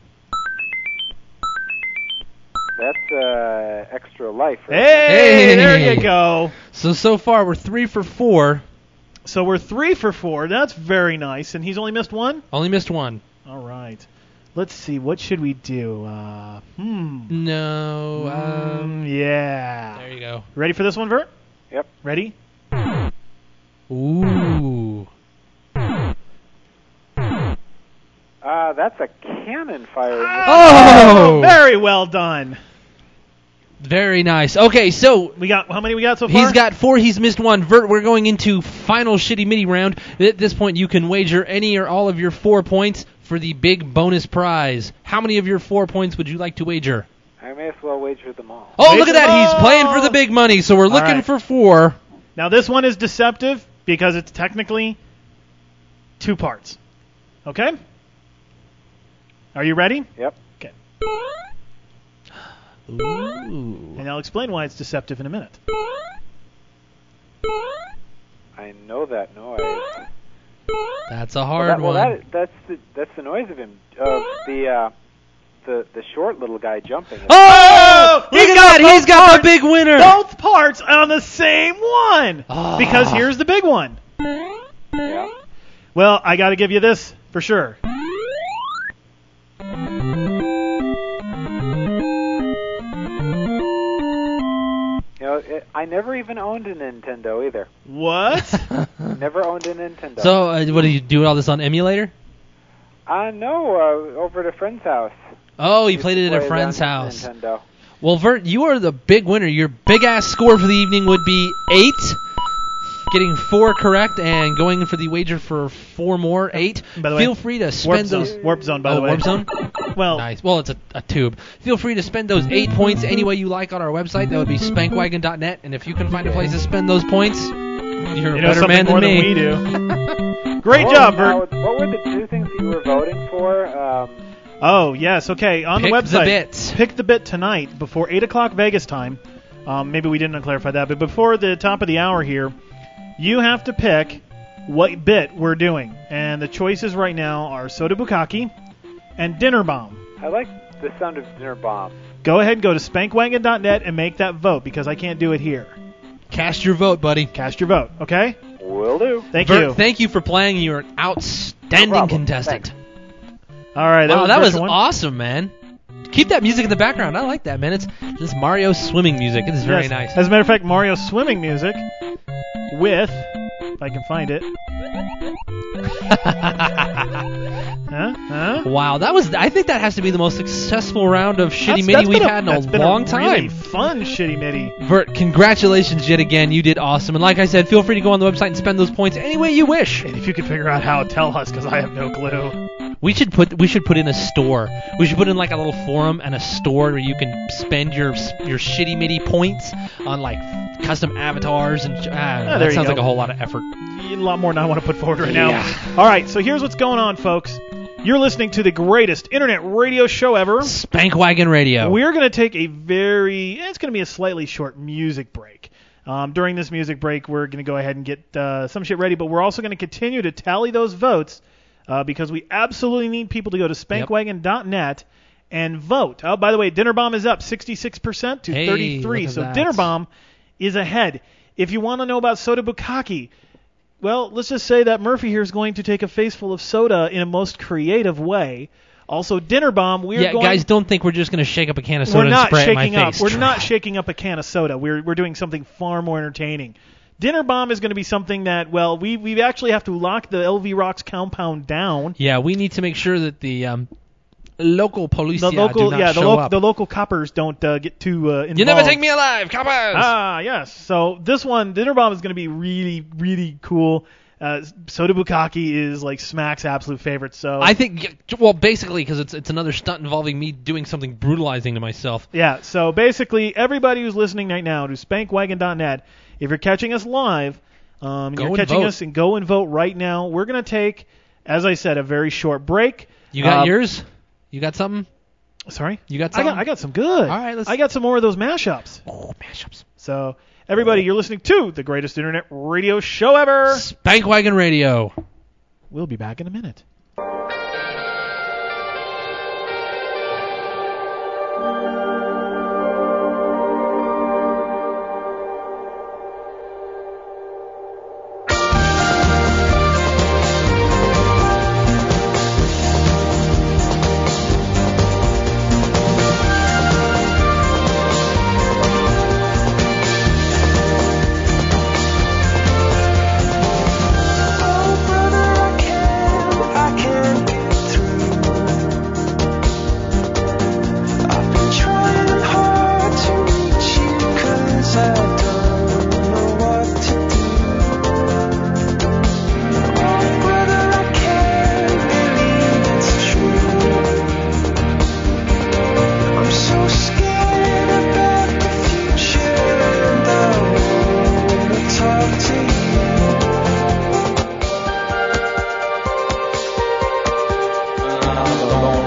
That's extra life. Right? Hey, there you go. So far we're 3 for 4. So we're 3 for 4. That's very nice. And he's only missed 1? Only missed 1. All right. Let's see. What should we do? No. Yeah. There you go. Ready for this one, Vert? Yep. Ready? Ooh. That's a cannon firing. Oh! Very well done. Very nice. Okay, so we got how many we got so far? He's got 4. He's missed 1. Vert, we're going into final shitty midi round. At this point, you can wager any or all of your 4 points for the big bonus prize. How many of your 4 points would you like to wager? I may as well wager them all. Oh, look at that! He's playing for the big money. So we're looking for 4. Now this one is deceptive because it's technically 2 parts. Okay? Are you ready? Yep. Okay. Ooh. And I'll explain why it's deceptive in a minute. I know that noise. That's a hard one. That's the noise of him, the short little guy jumping. Oh! Look at that! He's got the big winner. Both parts on the same one. Because here's the big one. Yeah. Well, I got to give you this for sure. I never even owned a Nintendo either. What? Never owned a Nintendo. So, what do you do all this on emulator? No, over at a friend's house. Oh, you played it at a friend's house. Nintendo. Well, Vert, you are the big winner. Your big-ass score for the evening would be 8. Getting 4 correct and going for the wager for 4 more, 8. By the way, feel free to spend those... Warp Zone, by the way. Warp Zone? Well, nice. Well, it's a tube. Feel free to spend those 8 points any way you like on our website. That would be spankwagon.net. And if you can find a place to spend those points, you're a better man than me. We do. Great job, Bert. What were the 2 things that you were voting for? Oh, yes. Okay, on Pick the website. The bit. Pick the bit tonight before 8 o'clock Vegas time. Maybe we didn't clarify that, but before the top of the hour here, you have to pick what bit we're doing. And the choices right now are Soda Bukkake and Dinner Bomb. I like the sound of Dinner Bomb. Go ahead and go to spankwagon.net and make that vote because I can't do it here. Cast your vote, buddy. Cast your vote, okay? Will do. Thank Bert, you. Thank you for playing. You're an outstanding contestant. Thanks. All right. That was awesome, man. Keep that music in the background. I like that, man. It's this Mario swimming music. It is very nice. As a matter of fact, Mario swimming music with, if I can find it. Wow, I think that has to be the most successful round of Shitty Mitty we've had in a long time. Really fun Shitty Mitty. Vert, congratulations yet again. You did awesome. And like I said, feel free to go on the website and spend those points any way you wish. And if you can figure out how, tell us, because I have no clue. We should put in a store. We should put in like a little forum and a store where you can spend your Shitty Mitty points on like custom avatars and that sounds like a whole lot of effort. A lot more than I want to put forward right now. All right, so here's what's going on, folks. You're listening to the greatest internet radio show ever, Spankwagon Radio. We're going to take it's going to be a slightly short music break. During this music break, we're going to go ahead and get some shit ready, but we're also going to continue to tally those votes because we absolutely need people to go to spankwagon.net and vote. Oh, by the way, Dinner Bomb is up 66% to 33, so that. Dinner Bomb is ahead. If you want to know about Soda Bukkake, well, let's just say that Murphy here is going to take a face full of soda in a most creative way. Also, Dinner Bomb, guys, don't think we're just going to shake up a can of soda and spray it in my face. We're not shaking up a can of soda. We're doing something far more entertaining. Dinner Bomb is going to be something that, well, we actually have to lock the LV Rocks compound down. Yeah, we need to make sure that the local police do not show up. The local coppers don't get too involved. You never take me alive, coppers! Ah, yes. So this one, Dinner Bomb, is going to be really, really cool. Soda Bukkake is like Smack's absolute favorite. So I think, well, basically, because it's another stunt involving me doing something brutalizing to myself. Yeah. So basically, everybody who's listening right now to spankwagon.net, if you're catching us live, you're catching us and go and vote right now. We're going to take, as I said, a very short break. You got yours? You got something? Sorry? You got something? I got some good. All right, I got some more of those mashups. Oh, mashups. So, everybody, you're listening to the greatest internet radio show ever. Spankwagon Radio. We'll be back in a minute. Try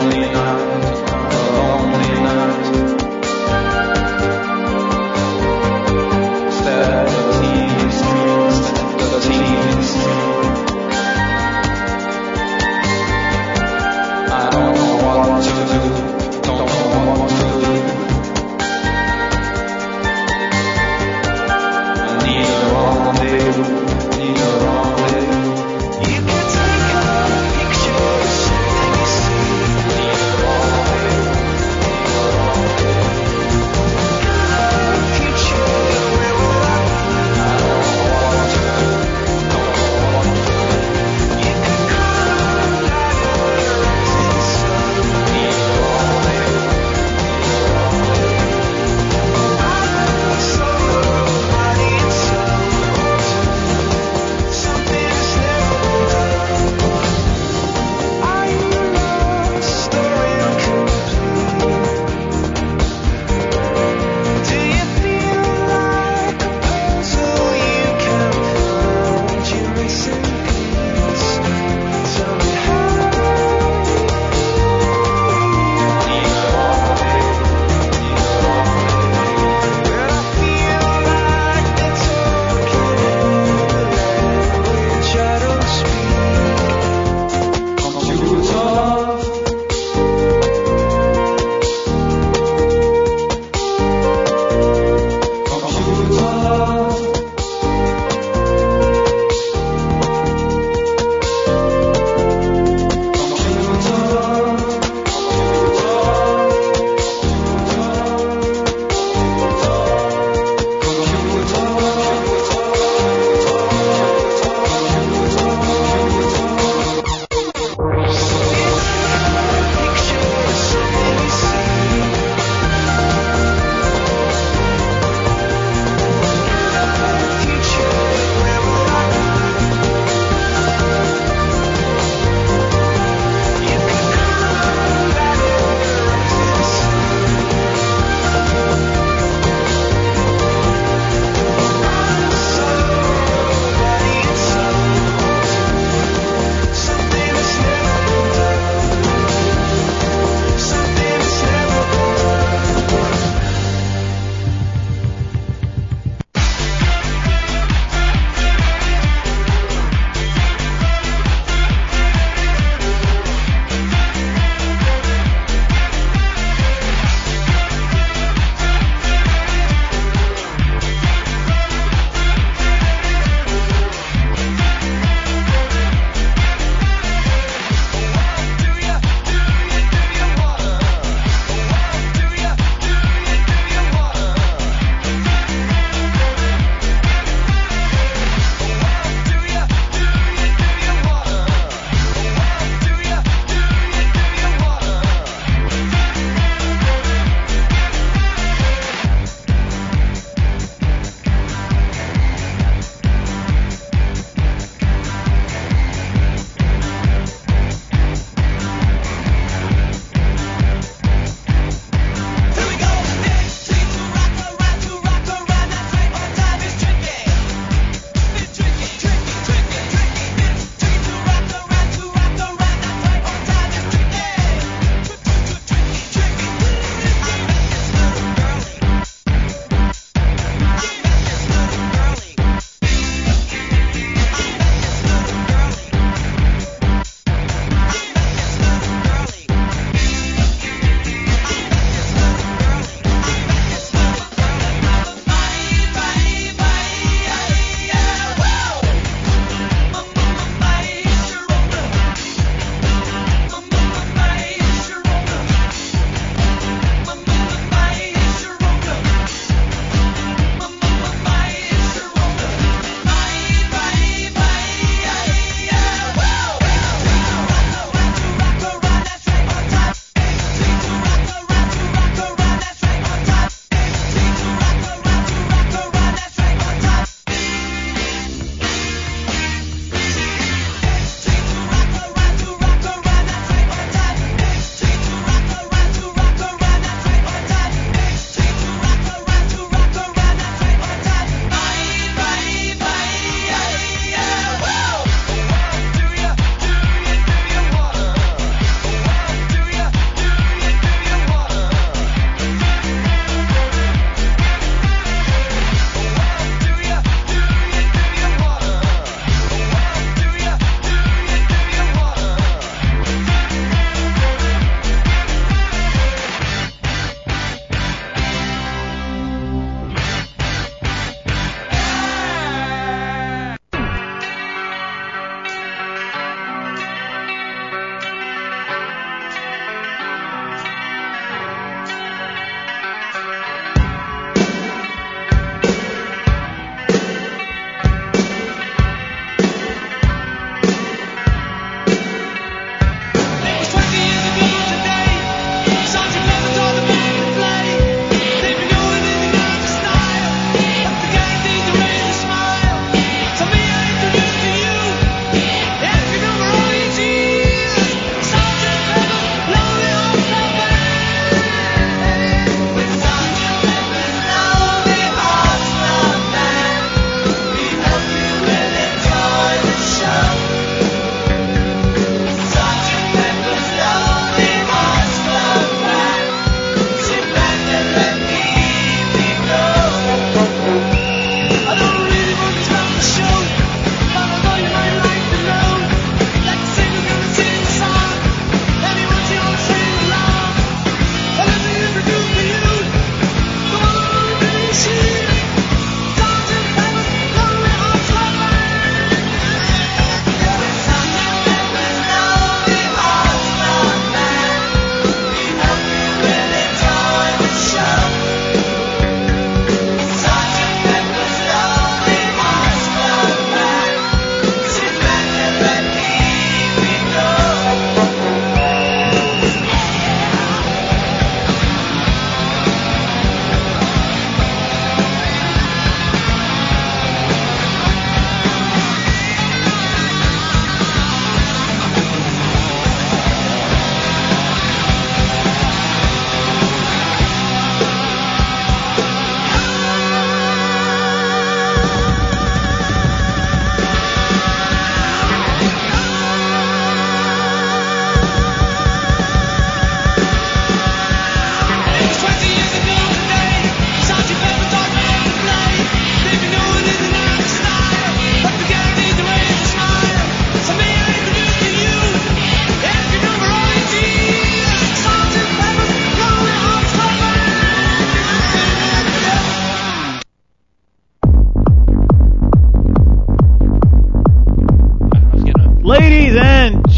You can take a picture,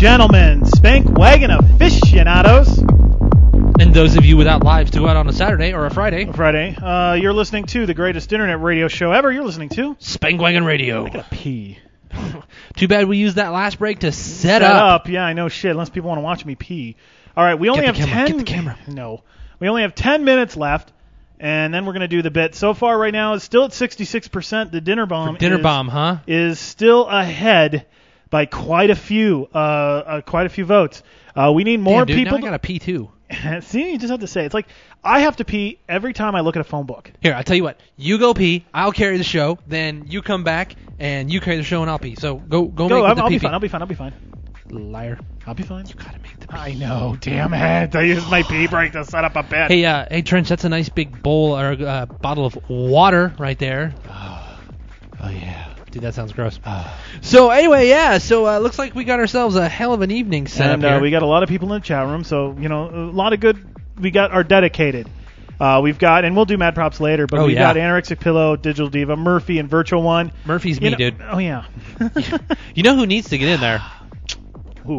gentlemen, Spank Wagon aficionados. And those of you without lives to go out on a Saturday or a Friday. You're listening to the greatest internet radio show ever. You're listening to Spank Wagon Radio. I gotta pee. Too bad we used that last break to set up. Yeah, I know shit. Unless people want to watch me pee. All right, we only have 10. Get the camera. No, we only have 10 minutes left, and then we're gonna do the bit. So far, right now, it's still at 66%. The dinner bomb. Is still ahead by quite a few votes. We need more dude, people. Now I gotta pee too. See, you just have to say. It's like I have to pee every time I look at a phone book. Here, I'll tell you what. You go pee. I'll carry the show. Then you come back and you carry the show and I'll pee. So go. I'll be fine. I'll be fine. Liar. I'll be fine. You gotta make the pee. I know. Damn it! I used my pee break to set up a bed. Hey, Trench. That's a nice big bowl or bottle of water right there. Oh yeah. Dude, that sounds gross. So anyway, yeah. So looks like we got ourselves a hell of an evening set up here. We got a lot of people in the chat room. So a lot of good. We got our dedicated. We've got, and we'll do Mad Props later. But we got Anorexic Pillow, Digital Diva, Murphy, and Virtual One. Murphy's me, dude. Oh yeah. You know who needs to get in there? Who?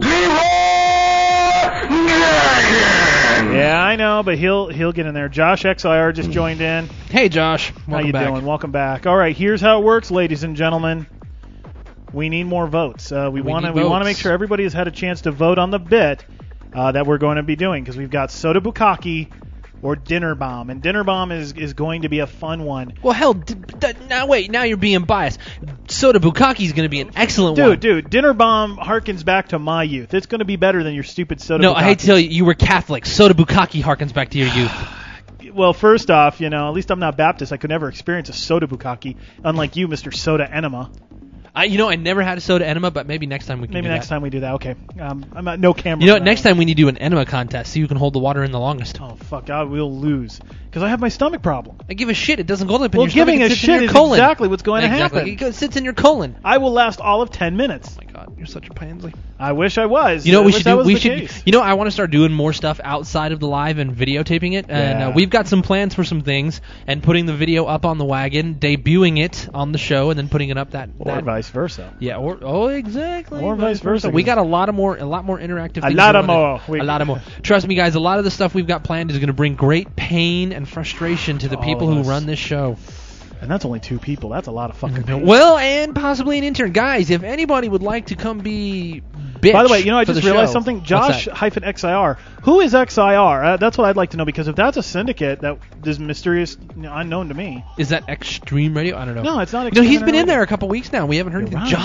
Yeah, I know, but he'll get in there. Josh XIR just joined in. Hey, Josh. Welcome back. How you doing? Welcome back. All right, here's how it works, ladies and gentlemen. We need more votes. We want to make sure everybody has had a chance to vote on the bit that we're going to be doing because we've got Soda Bukkake or Dinner Bomb, and Dinner Bomb is going to be a fun one. Well, hell, now you're being biased. Soda Bukkake is going to be an excellent one. Dude, Dinner Bomb harkens back to my youth. It's going to be better than your stupid Soda Bukkake. No, I hate to tell you, you were Catholic. Soda Bukkake harkens back to your youth. Well, first off, at least I'm not Baptist. I could never experience a Soda Bukkake, unlike you, Mr. Soda Enema. I never had a soda enema, but maybe next time we can do that. Maybe next time we do that. Okay. I'm at no camera. You know what? Next time we need to do an enema contest. See who can hold the water in the longest. Oh, fuck. I will lose. Because I have my stomach problem. I give a shit. It doesn't go up in your stomach. Well, giving a shit is exactly what's going to happen. It sits in your colon. I will last all of 10 minutes. Oh, my God. You're such a pansy. I wish I was. You know what we should do? We should. You know, I want to start doing more stuff outside of the live and videotaping it. And we've got some plans for some things. And putting the video up on the wagon, debuting it on the show, and then putting it up or vice versa. Yeah. Exactly. Or vice versa. We got a lot more interactive things. A lot more. Trust me, guys, a lot of the stuff we've got planned is going to bring great pain and frustration to the people who run this show. And that's only 2 people. That's a lot of fucking pain. Well, and possibly an intern. Guys, if anybody would like to come be bitch. By the way, I just realized something. Josh-XIR. Who is XIR? That's what I'd like to know, because if that's a syndicate that is mysterious, unknown to me. Is that Extreme Radio? I don't know. No, it's not Extreme Radio. No, he's been in there a couple weeks now. We haven't heard anything. Right.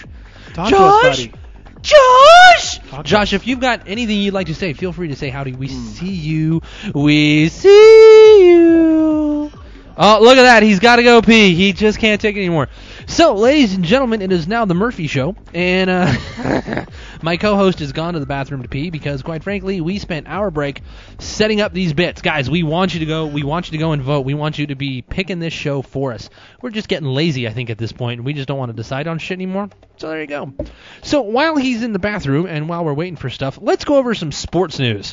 Josh, if you've got anything you'd like to say, feel free to say howdy. We see you. We see you. Oh, look at that. He's got to go pee. He just can't take it anymore. So, ladies and gentlemen, it is now the Murphy Show. And my co-host has gone to the bathroom to pee because, quite frankly, we spent our break setting up these bits. Guys, we want you to go. We want you to go and vote. We want you to be picking this show for us. We're just getting lazy, I think, at this point. We just don't want to decide on shit anymore. So there you go. So while he's in the bathroom and while we're waiting for stuff, let's go over some sports news.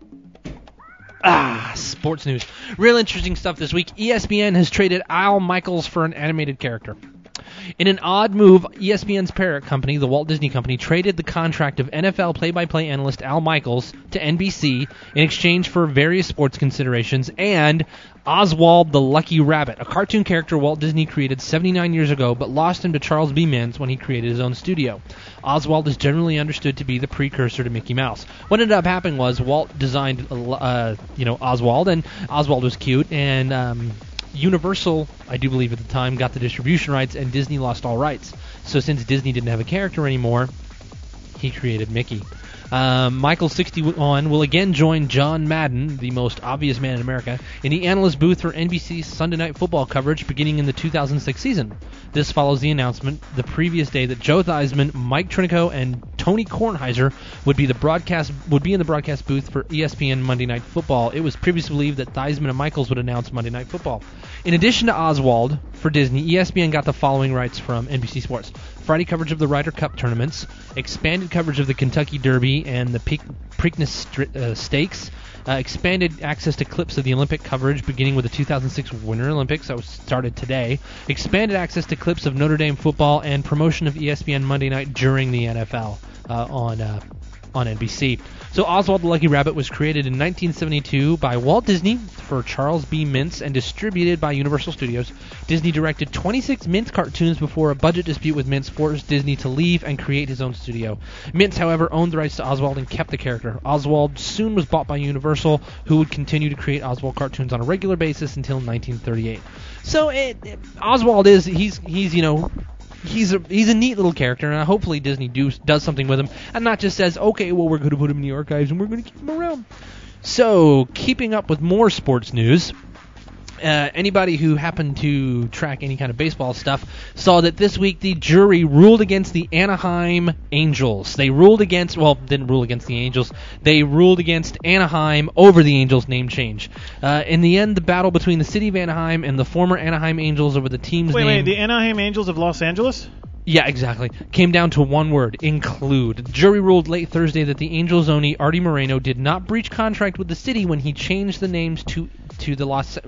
Sports news. Real interesting stuff this week. ESPN has traded Al Michaels for an animated character. In an odd move, ESPN's parent company, the Walt Disney Company, traded the contract of NFL play-by-play analyst Al Michaels to NBC in exchange for various sports considerations and Oswald the Lucky Rabbit, a cartoon character Walt Disney created 79 years ago but lost him to Charles B. Mintz when he created his own studio. Oswald is generally understood to be the precursor to Mickey Mouse. What ended up happening was Walt designed Oswald, and Oswald was cute, and Universal, I do believe at the time, got the distribution rights, and Disney lost all rights. So since Disney didn't have a character anymore, he created Mickey. Michael 61 will again join John Madden, the most obvious man in America, in the analyst booth for NBC's Sunday Night Football coverage beginning in the 2006 season. This follows the announcement the previous day that Joe Theismann, Mike Trinico, and Tony Kornheiser would be in the broadcast booth for ESPN Monday Night Football. It was previously believed that Theismann and Michaels would announce Monday Night Football. In addition to Oswald, for Disney, ESPN got the following rights from NBC Sports: Friday coverage of the Ryder Cup tournaments, expanded coverage of the Kentucky Derby and the Preakness Stakes, expanded access to clips of the Olympic coverage beginning with the 2006 Winter Olympics that was started today, expanded access to clips of Notre Dame football, and promotion of ESPN Monday Night during the NFL on NBC. So Oswald the Lucky Rabbit was created in 1972 by Walt Disney for Charles B. Mintz and distributed by Universal Studios. Disney directed 26 Mintz cartoons before a budget dispute with Mintz forced Disney to leave and create his own studio. Mintz, however, owned the rights to Oswald and kept the character. Oswald soon was bought by Universal, who would continue to create Oswald cartoons on a regular basis until 1938. So Oswald he's a neat little character, and hopefully Disney does something with him, and not just says, okay, well, we're going to put him in the archives, and we're going to keep him around. So, keeping up with more sports news, anybody who happened to track any kind of baseball stuff saw that this week the jury ruled against the Anaheim Angels. They didn't rule against the Angels. They ruled against Anaheim over the Angels name change. In the end, the battle between the city of Anaheim and the former Anaheim Angels over the team's name... Wait, the Anaheim Angels of Los Angeles? Yeah, exactly. Came down to one word: include. The jury ruled late Thursday that the Angels' owner, Artie Moreno, did not breach contract with the city when he changed the names to the Los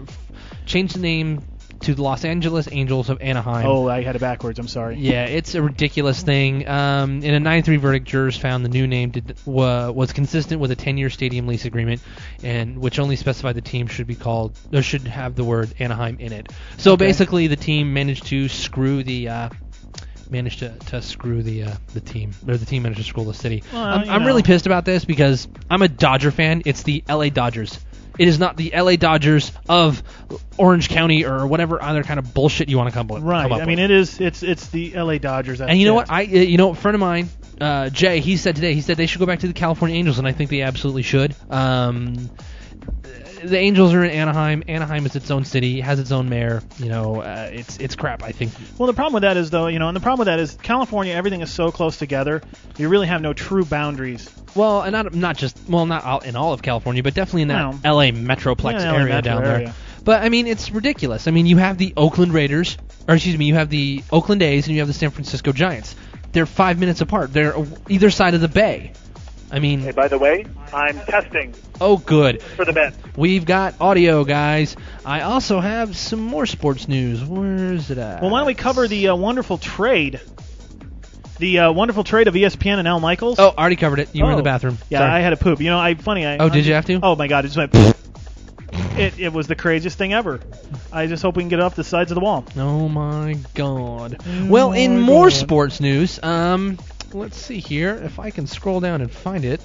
Angeles Angels of Anaheim. Oh, I had it backwards. I'm sorry. Yeah, it's a ridiculous thing. In a 9-3 verdict, jurors found the new name was consistent with a 10-year stadium lease agreement, and which only specified the team should have the word Anaheim in it. So basically, the team managed to screw the team, or the team managed to screw the city. Well, I'm really pissed about this because I'm a Dodger fan. It's the LA Dodgers. It is not the LA Dodgers of Orange County or whatever other kind of bullshit you want to come up with. Right. I mean, it's the LA Dodgers. And you know what? A friend of mine, Jay, he said they should go back to the California Angels, and I think they absolutely should. The Angels are in Anaheim. Anaheim is its own city, has its own mayor. It's crap, I think. Well, the problem with that is, though, and the problem with that is California, everything is so close together, you really have no true boundaries. Well, and not in all of California, but definitely in that LA Metroplex area down there. But, I mean, it's ridiculous. I mean, you have the Oakland A's, and you have the San Francisco Giants. They're 5 minutes apart. They're either side of the bay. I mean... Hey, by the way, I'm testing. Oh, good. For the bet. We've got audio, guys. I also have some more sports news. Where is it at? Well, why don't we cover the wonderful trade? The wonderful trade of ESPN and Al Michaels. Oh, I already covered it. You were in the bathroom. Yeah, Sorry. I had to poop. Did you have to? Oh, my God. It just went... It was the craziest thing ever. I just hope we can get it off the sides of the wall. Oh, my God. Well, in more sports news... Let's see here if I can scroll down and find it.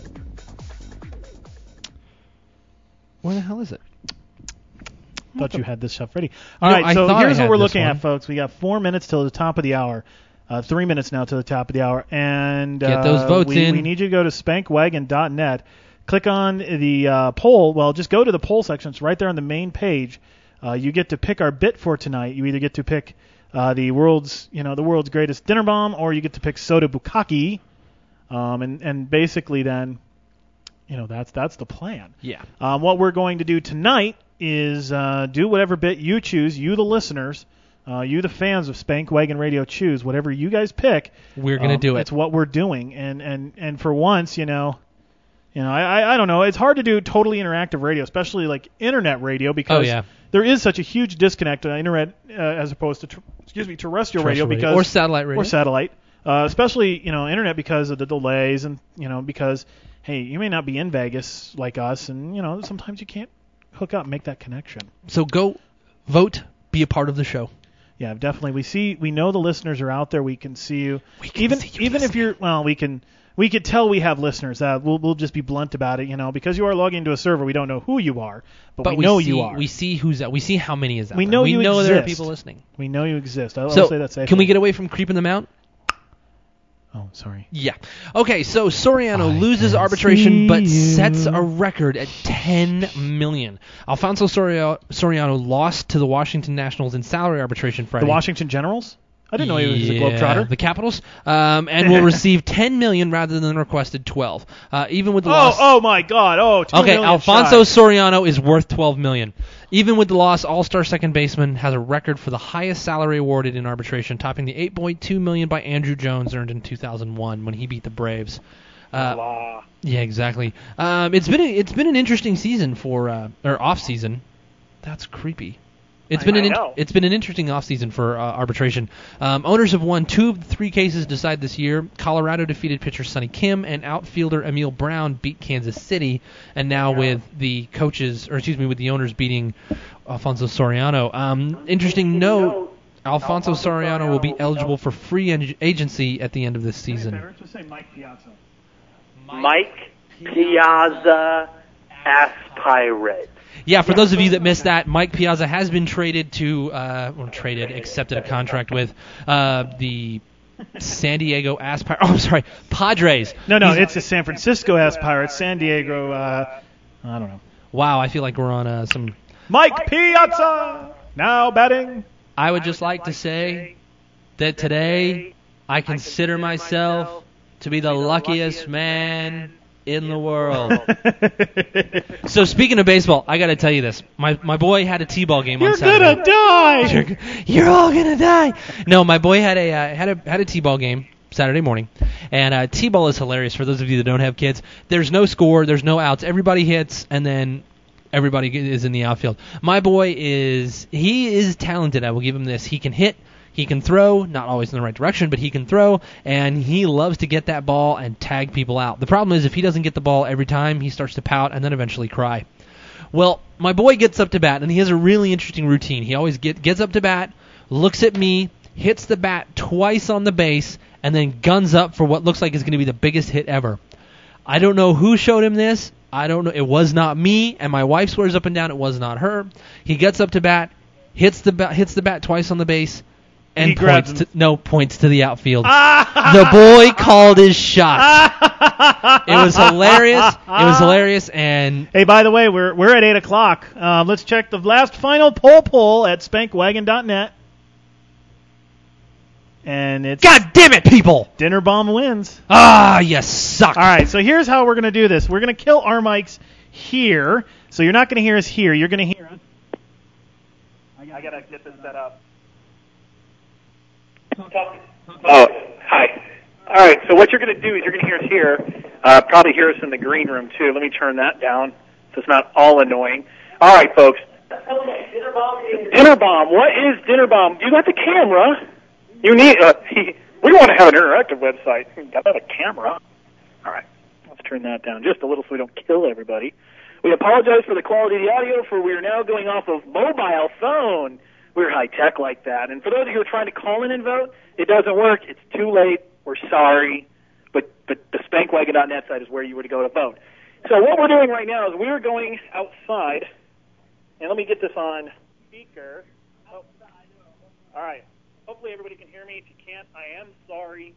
Where the hell is it? Thought you had this stuff ready. All right, so here's what we're looking at, folks. We got 4 minutes till the top of the hour. 3 minutes now till the top of the hour. And get those votes in. We need you to go to spankwagon.net. Click on the poll. Well, just go to the poll section. It's right there on the main page. You get to pick our bit for tonight. You either get to pick... the world's greatest dinner bomb, or you get to pick soda bukkake, and basically then, that's the plan. Yeah. What we're going to do tonight is do whatever bit you choose, you the listeners, you the fans of Spank Wagon Radio choose whatever you guys pick. We're gonna do it. It's what we're doing, and for once, I don't know. It's hard to do totally interactive radio, especially like internet radio, because there is such a huge disconnect on internet as opposed to terrestrial radio, because or satellite radio, especially internet, because of the delays, and because hey, you may not be in Vegas like us, and sometimes you can't hook up and make that connection. So go vote, be a part of the show. Yeah, definitely. We know the listeners are out there. We can see you. Even if you're we could tell we have listeners. We'll just be blunt about it, because you are logging into a server. We don't know who you are, but we know you are. We see who's out. We see how many is out. We know there. you We know exist. there are people listening. We know you exist. I'll say that safely. Can we get away from creeping them out? Oh, sorry. Yeah. Okay, so Soriano loses arbitration but sets a record at $10 million. Alfonso Soriano lost to the Washington Nationals in salary arbitration Friday. The Washington Generals? I didn't know he was a Globetrotter. The Capitals, and will receive $10 million rather than the requested $12. Even with the loss. Oh my God! $2 million Alfonso shy. Soriano is worth $12 million. Even with the loss, All-Star second baseman has a record for the highest salary awarded in arbitration, topping the $8.2 million by Andrew Jones earned in 2001 when he beat the Braves. Yeah, exactly. It's been an interesting season for or off season. That's creepy. It's been an interesting offseason for arbitration. Owners have won 2 of the 3 cases decided this year. Colorado defeated pitcher Sonny Kim, and outfielder Emil Brown beat Kansas City. And now with the owners beating Alfonso Soriano. Interesting note: Alfonso Soriano will be eligible for free agency at the end of this season. Let's say Mike Piazza. Mike Piazza Aspirate. Yeah, for those of you that missed that, Mike Piazza has been accepted a contract with the San Diego Padres. No, it's the San Francisco Pirates. San Diego, I don't know. Wow, I feel like we're on some... Mike Piazza, now batting. I would just like to say that today I consider myself to be the luckiest man in the world. So speaking of baseball, I got to tell you this. My boy had a T-ball game on Saturday. You're gonna die. You're all gonna die. No, my boy had a T-ball game Saturday morning, and T-ball is hilarious. For those of you that don't have kids, there's no score, there's no outs. Everybody hits, and then everybody is in the outfield. My boy is talented. I will give him this. He can hit. He can throw, not always in the right direction, but he can throw, and he loves to get that ball and tag people out. The problem is if he doesn't get the ball every time, he starts to pout and then eventually cry. Well, my boy gets up to bat, and he has a really interesting routine. He always gets up to bat, looks at me, hits the bat twice on the base, and then guns up for what looks like is going to be the biggest hit ever. I don't know who showed him this. I don't know. It was not me, and my wife swears up and down it was not her. He gets up to bat, hits the bat twice on the base, and points to the outfield. The boy called his shot. It was hilarious. And hey, by the way, we're at 8:00. Let's check the last final poll at spankwagon.net. And it's God damn it, people! Dinner Bomb wins. You suck. All right, so here's how we're gonna do this. We're gonna kill our mics here, so you're not gonna hear us here. You're gonna hear us. I gotta get this set up. Oh, hi. All right, so what you're going to do is you're going to hear us here, probably hear us in the green room, too. Let me turn that down so it's not all annoying. All right, folks. Dinner Bomb. What is Dinner Bomb? You got the camera. You need... we want to have an interactive website. You got to have a camera. All right, let's turn that down just a little so we don't kill everybody. We apologize for the quality of the audio, for we are now going off of mobile phone. We're high-tech like that. And for those of you who are trying to call in and vote, it doesn't work. It's too late. We're sorry. But the spankwagon.net site is where you were to go to vote. So what we're doing right now is we're going outside. And let me get this on speaker. Oh. All right. Hopefully everybody can hear me. If you can't, I am sorry.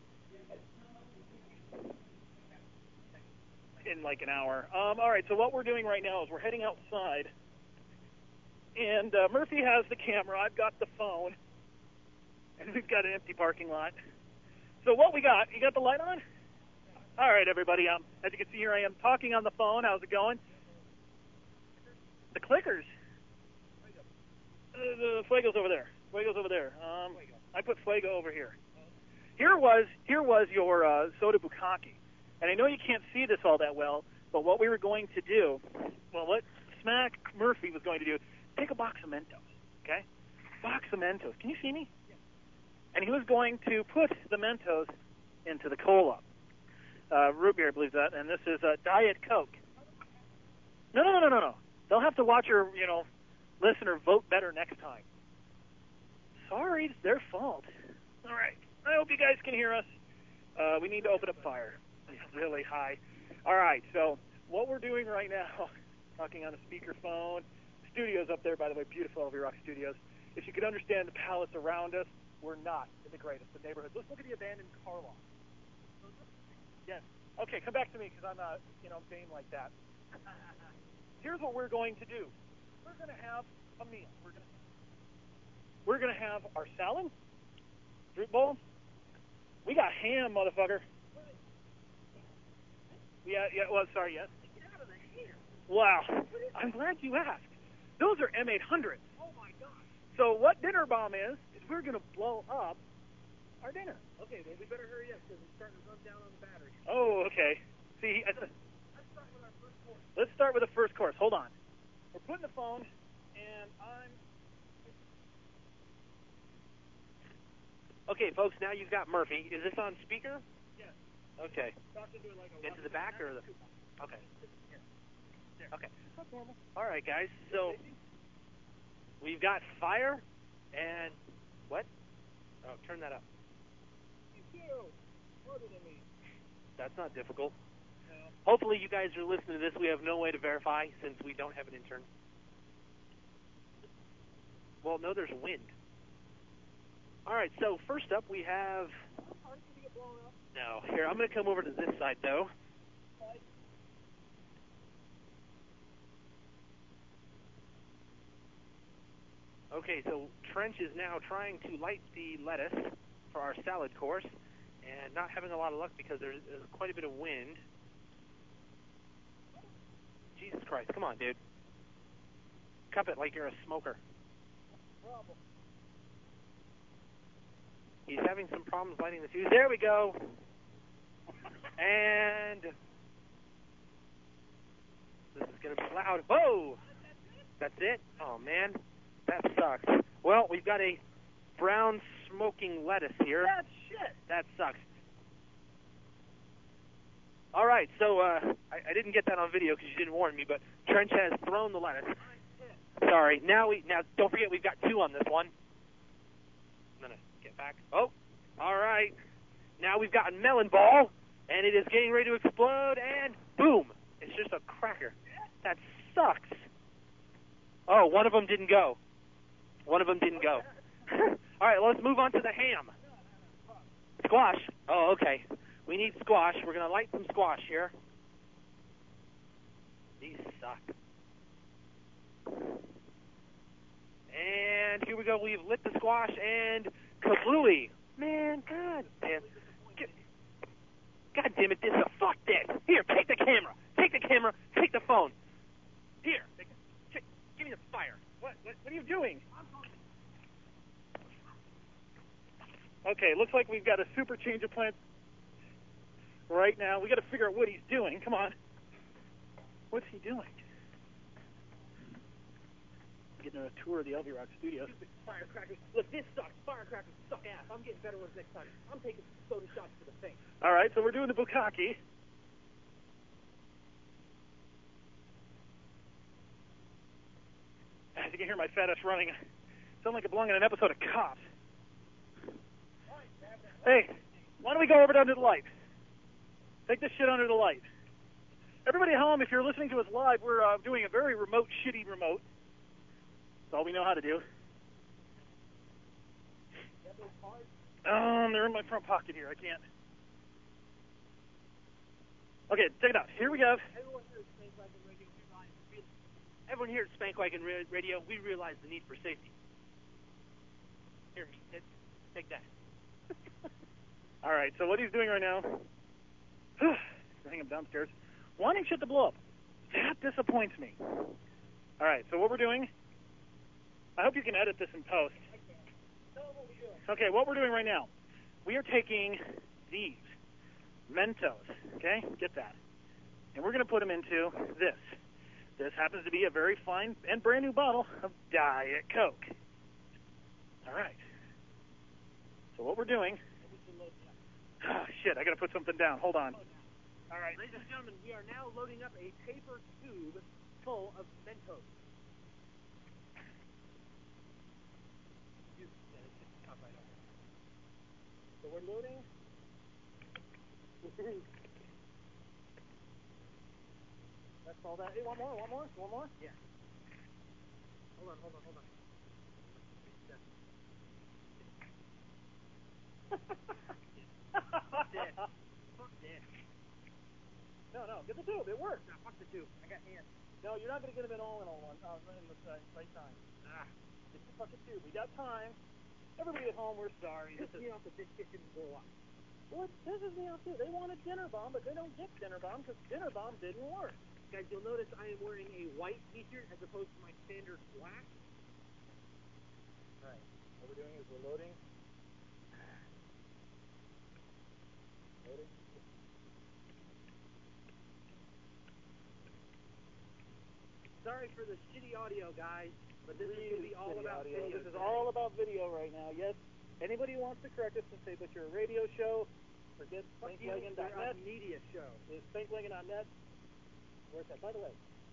In like an hour. All right, so what we're doing right now is we're heading outside. And Murphy has the camera, I've got the phone, and we've got an empty parking lot. So what we got, you got the light on? All right, everybody, as you can see here, I am talking on the phone. How's it going? The clickers. The Fuego's over there. Fuego's over there. I put Fuego over here. Here was your soda bukkake. And I know you can't see this all that well, but what we were going to do, well, what Smack Murphy was going to do, take a box of Mentos, okay? Box of Mentos. Can you see me? Yeah. And he was going to put the Mentos into the cola. Root beer, I believe that. And this is Diet Coke. No. They'll have to watch your, listener vote better next time. Sorry, it's their fault. All right. I hope you guys can hear us. We need to open up fire. It's really high. All right, so what we're doing right now, talking on a speakerphone. Studios up there, by the way, beautiful LV Rock Studios. If you could understand the palace around us, we're not in the greatest of neighborhoods. Let's look at the abandoned car lot. Yes. Okay, come back to me because I'm not, vain like that. Here's what we're going to do. We're going to have a meal. We're going to have our salad, fruit bowl. We got ham, motherfucker. Yeah. Well, sorry. Yes. Wow. I'm glad you asked. Those are M800s. Oh, my God. So what Dinner Bomb is we're going to blow up our dinner. Okay, well, we better hurry up because it's starting to run down on the battery. Oh, okay. See, Let's start with the first course. Hold on. We're putting the phone, and I'm... Okay, folks, now you've got Murphy. Is this on speaker? Yes. Okay. Like into the back or the... Okay. There. Okay. That's normal. All right, guys. So we've got fire and... What? Oh, turn that up. You harder than me. That's not difficult. No. Hopefully you guys are listening to this. We have no way to verify since we don't have an intern. Well, no, there's wind. All right, so first up we have... No, here, I'm going to come over to this side, though. Okay, so Trench is now trying to light the lettuce for our salad course, and not having a lot of luck because there's quite a bit of wind. Jesus Christ, come on, dude. Cup it like you're a smoker. Problem. He's having some problems lighting the fuse. There we go. And this is going to be loud. Whoa! That's it? Oh, man. That sucks. Well, we've got a brown smoking lettuce here. That's shit. That sucks. All right, so I didn't get that on video because you didn't warn me, but Trench has thrown the lettuce. Sorry. Now don't forget we've got 2 on this one. I'm going to get back. Oh, all right. Now we've got a melon ball, and it is getting ready to explode, and boom. It's just a cracker. That sucks. Oh, one of them didn't go. One of them didn't go. All right, let's move on to the ham. Squash. Oh, okay. We need squash. We're going to light some squash here. These suck. And here we go. We've lit the squash, and kablooey. Man, God damn it, fuck this. Here, take the camera. Take the camera. Take the phone. Here. Give me the fire. What are you doing? Okay, looks like we've got a super change of plans right now. We got to figure out what he's doing. Come on. What's he doing? Getting a tour of the LV Rock studios. Firecrackers. Look, this sucks. Firecrackers suck ass. I'm getting better ones next time. I'm taking soda shots to the face. All right, so we're doing the bukkake. As you can hear my fat ass running. Sound like I belong in an episode of Cops. Hey, why don't we go over down to the light? Take this shit under the light. Everybody at home, if you're listening to us live, we're doing a very remote, shitty remote. That's all we know how to do. They're in my front pocket here. I can't. Okay, check it out. Here we go. Everyone here at Spankwagon Radio, we realize the need for safety. Here, take that. All right, so what he's doing right now, bring him downstairs, wanting shit to blow up. That disappoints me. All right, so what we're doing, I hope you can edit this in post. Okay, what we're doing right now, we are taking these Mentos, okay? Get that. And we're going to put them into this. This happens to be a very fine and brand new bottle of Diet Coke. All right. So what we're doing... Oh, shit, I got to put something down. Hold on. All right. Ladies and gentlemen, we are now loading up a paper tube full of Mentos. So we're loading. That's all that. Hey, one more? Yeah. Hold on. Fuck this. No, get the tube. It works. No, fuck the tube. I got hands. No, you're not going to get them in all one. In the right time. Get the fucking tube. We got time. Everybody at home, we're sorry. This is me off the big kitchen blow up. What pisses me off too? They want a dinner bomb, but they don't get dinner bomb because dinner bomb didn't work. Guys, you'll notice I am wearing a white t-shirt as opposed to my standard black. All right. What we're doing is we're loading. sorry for the shitty audio, guys, but this is going to be all about video. This is all about video right now. Yes, anybody who wants to correct us and say, but you're a radio show, forget SpankWagon.net. You're a media show. It's SpankWagon.net. Where's that? By the way,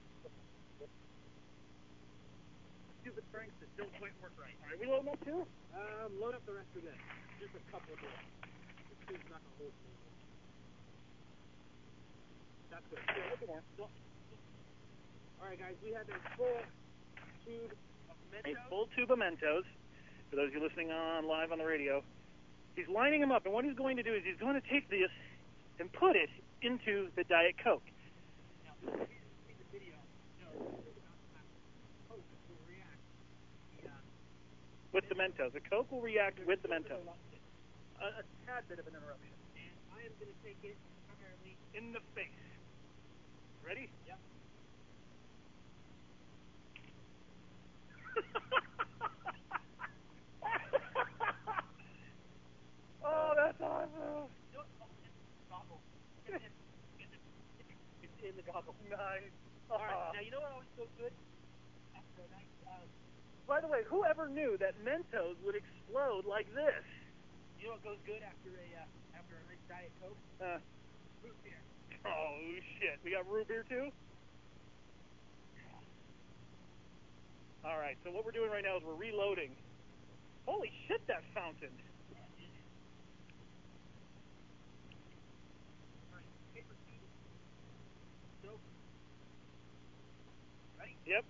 stupid pranks that don't quite work right. All right, we loading up too? Load up the rest of this. Just a couple of this. The tube's not going to hold me. That's good. Yeah, look at more. All right, guys, we have a full tube of Mentos. A full tube of Mentos. For those of you listening on live on the radio, he's lining them up, and what he's going to do is he's going to take this and put it into the Diet Coke. Now, in the video, with the Mentos. The Coke will react with the Mentos. A tad bit of an interruption. And I am going to take it primarily in the face. Ready? Yep. Oh, that's awesome. It's in the goggle. Nice. All right. Now, you know what always feels good? After a nice, by the way, whoever knew that Mentos would explode like this? You know what goes good after a nice Diet Coke? Root beer. Oh, shit. We got root beer, too? All right, so what we're doing right now is we're reloading. Holy shit, that fountain. Ready? Yep.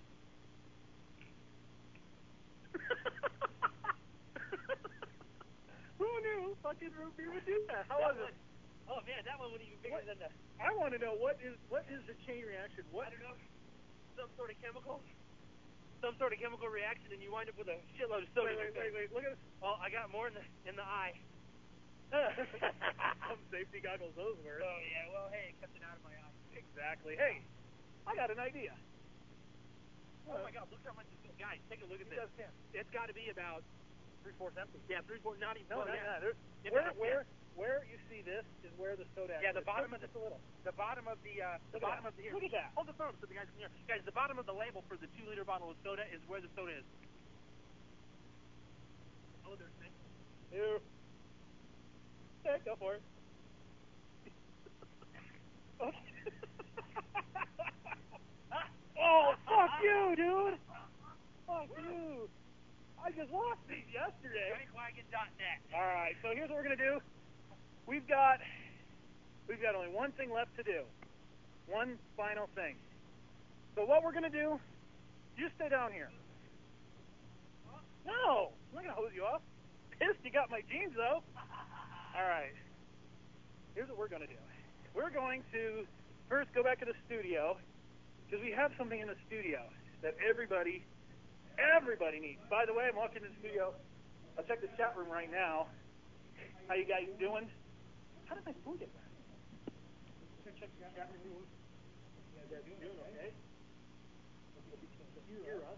Who knew fucking root beer would do that? How was it? Oh man, that one would even bigger than the. I want to know what is the chain reaction? What? I don't know. Some sort of chemical reaction, and you wind up with a shitload of soda. Wait! Look at this. Oh, I got more in the eye. Some safety goggles those were. Oh yeah. Well, hey, it kept it out of my eye. Exactly. Hey, I got an idea. Oh my God! Look how much this. Guys, take a look at this. It's got to be about 3/4 empty. Yeah, 3/4. Not even. No, where you see this is where the soda. Yeah, the bottom of just a little. The bottom of the bottom of the. Look at that. Hold the phone so the guys can hear. Guys, the bottom of the label for the 2-liter bottle of soda is where the soda is. Oh, there's things. Ew. Yeah, go for it. Oh, fuck you, dude! Fuck you! I just lost these yesterday. SpankWagon.net. All right, so here's what we're gonna do. We've got only one thing left to do. One final thing. So what we're gonna do? You stay down here. No, I'm not gonna hose you off. Pissed you got my jeans though. All right. Here's what we're gonna do. We're going to first go back to the studio because we have something in the studio that everybody needs. By the way, I'm walking in the studio. I'll check the chat room right now. How you guys doing? How did my food get back? Check the chat room. You guys doing okay? Hear us.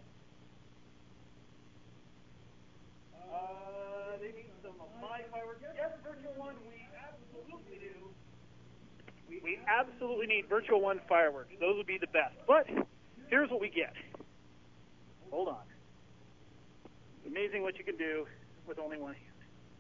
They need some of my fireworks. Yes, Virtual One, we absolutely do. We absolutely need Virtual One fireworks. Those would be the best. But here's what we get. Hold on. It's amazing what you can do with only one hand.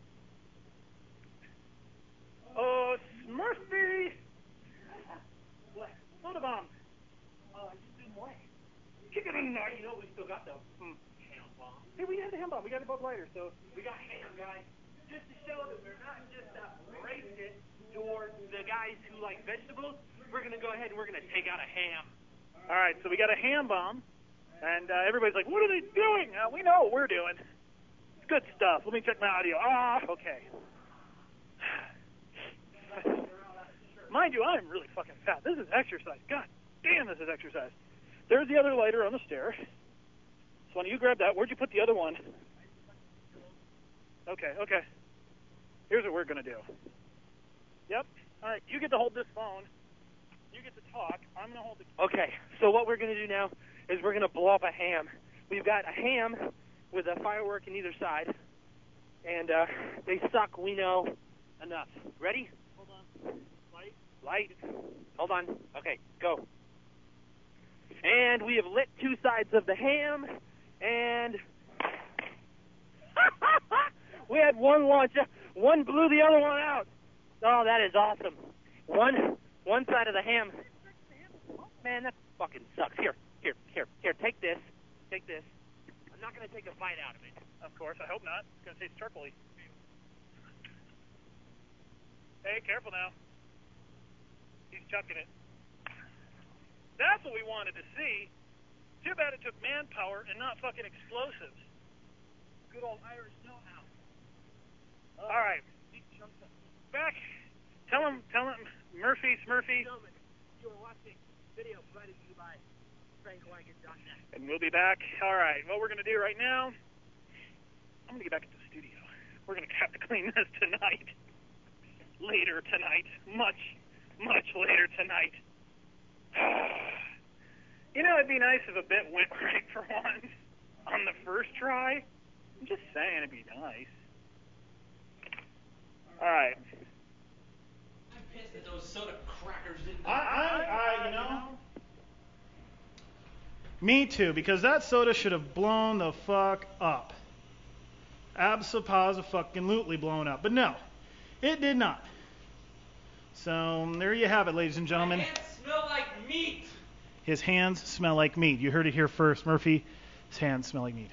Oh, Smurfy! What? Soda bomb. Oh, I just didn't away. Kick it in there. You know we still got the ham bomb. Hey, we had the ham bomb. We got it both later, so. We got ham, guys. Just to show that we're not just racist towards the guys who like vegetables, we're going to go ahead and we're going to take out a ham. All right, so we got a ham bomb, and everybody's like, what are they doing? We know what we're doing. It's good stuff. Let me check my audio. Okay. Mind you, I'm really fucking fat. This is exercise. God damn, this is exercise. There's the other lighter on the stair. So why don't you grab that? Where'd you put the other one? Okay. Here's what we're going to do. Yep. All right, you get to hold this phone. You get to talk. I'm going to hold the... Okay, so what we're going to do now is we're going to blow up a ham. We've got a ham with a firework in either side. And they suck, we know, enough. Ready? Hold on. Light. Hold on. Okay, go. And we have lit 2 sides of the ham, and we had one launch. One blew the other one out. Oh, that is awesome. One side of the ham. Man, that fucking sucks. Here, take this. Take this. I'm not going to take a bite out of it. Of course, I hope not. It's going to taste charcoaly. Hey, careful now. He's chucking it. That's what we wanted to see. Too bad it took manpower and not fucking explosives. Good old Irish know-how. All right. Back. Tell him, Murphy, Smurfy. Gentlemen, you are watching video provided to you by SpankWagon.net. And we'll be back. All right. What we're going to do right now, I'm going to get back into the studio. We're going to have to clean this tonight. Later tonight. Much later tonight. You know, it'd be nice if a bit went right for once on the first try. I'm just saying, it'd be nice. All right. I'm pissed that those soda crackers didn't. You know. Me too, because that soda should have blown the fuck up. Abso-fucking-lutely blown up. But no, it did not. So there you have it, ladies and gentlemen. My hands smell like meat. His hands smell like meat. You heard it here first, Murphy. His hands smell like meat.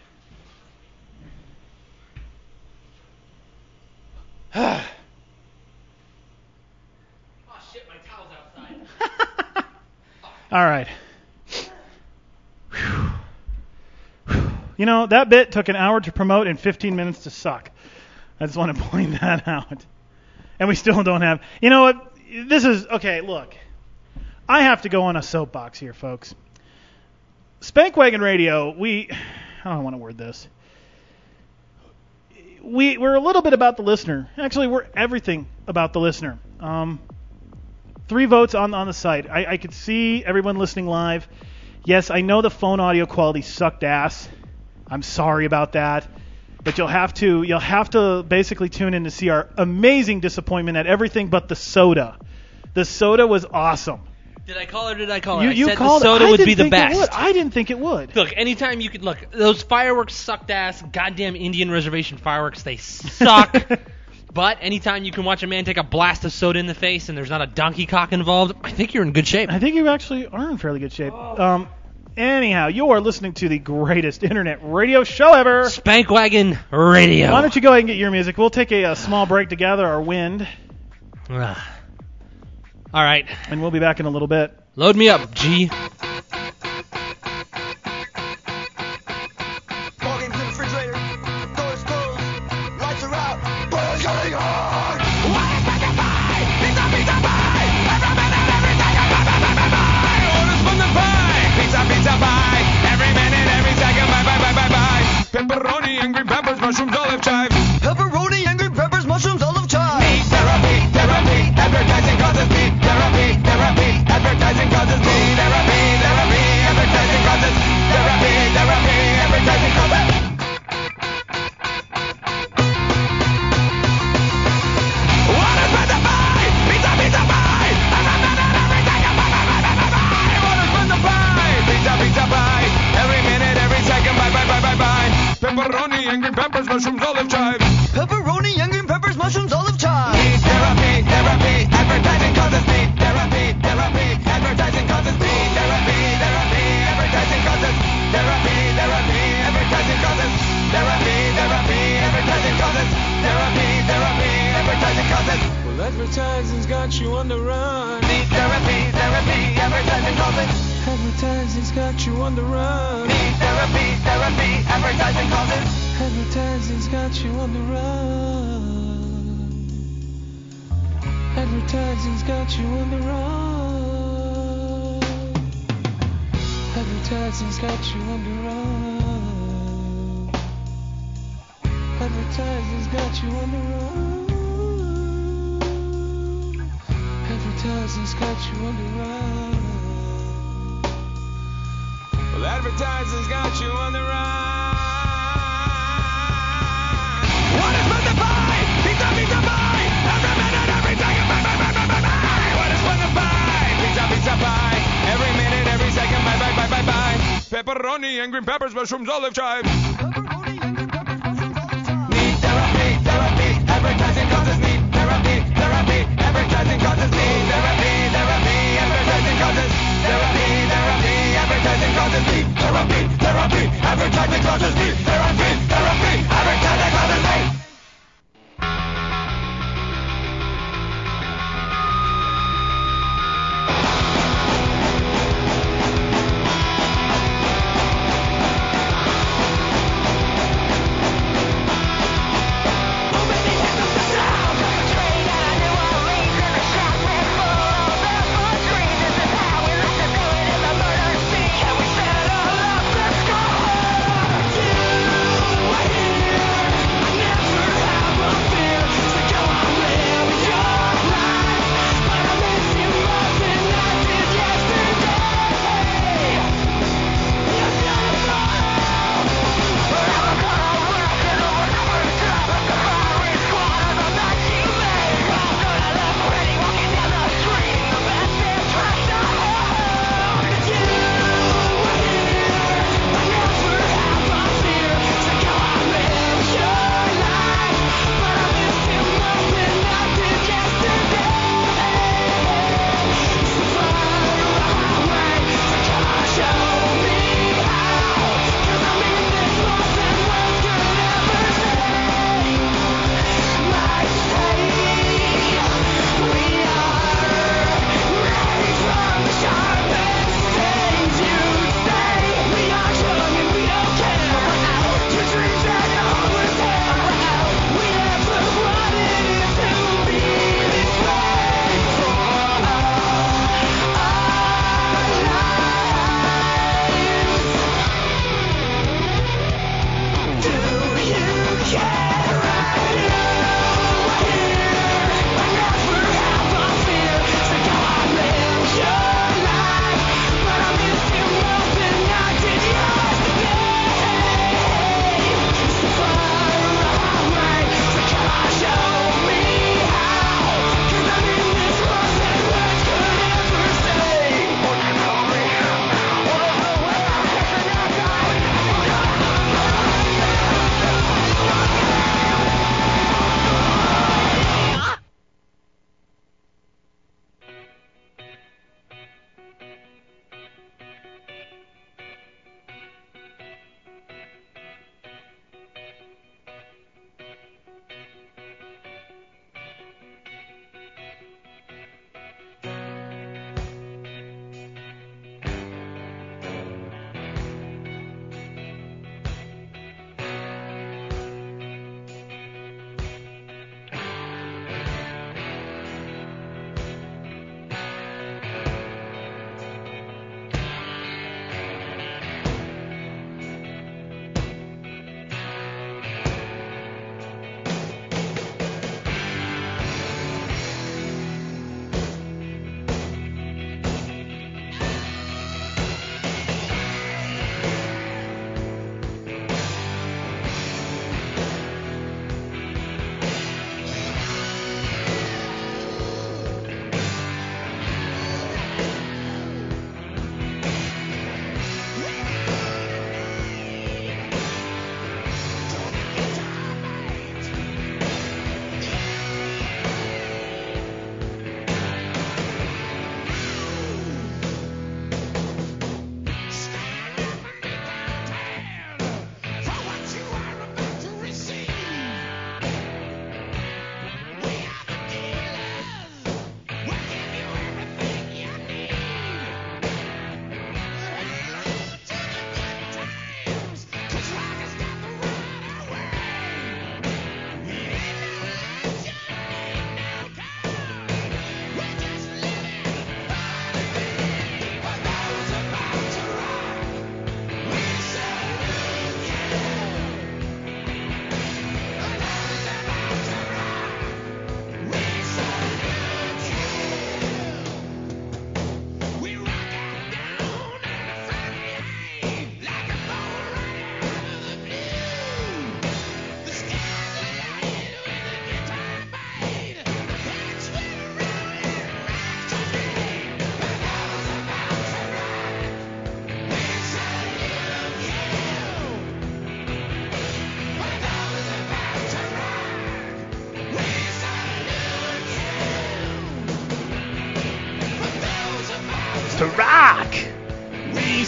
Oh shit, my towel's outside. All right. You know, that bit took an hour to promote and 15 minutes to suck. I just want to point that out. And we still don't have... You know what? This is... Okay, look. I have to go on a soapbox here, folks. Spankwagon Radio, I don't want to word this. We're a little bit about the listener. Actually, we're everything about the listener. 3 votes on the site. I could see everyone listening live. Yes, I know the phone audio quality sucked ass. I'm sorry about that. But you'll have to basically tune in to see our amazing disappointment at everything but the soda. The soda was awesome. Did I call it or did I call it? You I said called the soda it. would be the best. I didn't think it would. Look, anytime you could look, those fireworks sucked ass. Goddamn Indian reservation fireworks, they suck. But anytime you can watch a man take a blast of soda in the face and there's not a donkey cock involved, I think you're in good shape. I think you actually are in fairly good shape. Anyhow, you are listening to the greatest internet radio show ever. Spankwagon Radio. Why don't you go ahead and get your music? We'll take a small break to gather our wind. All right. And we'll be back in a little bit. Load me up, G. Walk into the refrigerator, doors closed, lights are out, boil's getting hard. What is that to buy? Pizza, pizza pie. Every minute, every second, bye. Orders from the pie. Pizza, pizza pie. Every minute, every second, bye. Pepperoni and green peppers, mushrooms, olive chives. Pepperoni and green peppers, mushrooms, olive chives. Meat therapy, advertising causes meat therapy, advertising causes meat therapy, advertising causes therapy, advertising causes. What is meant to buy? Pizza, pizza pie. Every minute, every second, bye. What is meant to buy? Pizza, pizza pie. Every minute, every second, bye. Pepperoni and green peppers, mushrooms, olive chives. Pepperoni and green peppers, mushrooms, olive chives. Meat therapy, advertising causes meat therapy, advertising causes meat therapy, advertising causes therapy, advertising causes therapy, advertising causes therapy, advertising causes. Well, advertising's got you on the run. Meat therapy, advertising causes. Advertising's got you on the run. Meat therapy, advertising causes. Advertising's got you on the run. Advertising's got you on the run. Advertising's got you on the run. Advertising's got you on the run. Advertising's got you on the run. Well, advertising's got you on the run. What is meant to buy? Pizza, pizza pie. Every minute, every second, bye. What is meant to buy? Pizza, pizza pie. Every minute, every second, bye. pepperoni and green peppers, mushrooms, olive chives. Advertising causes me therapy, advertising causes me therapy, advertising causes therapy, advertising causes me therapy, advertising causes me therapy, advertising causes me.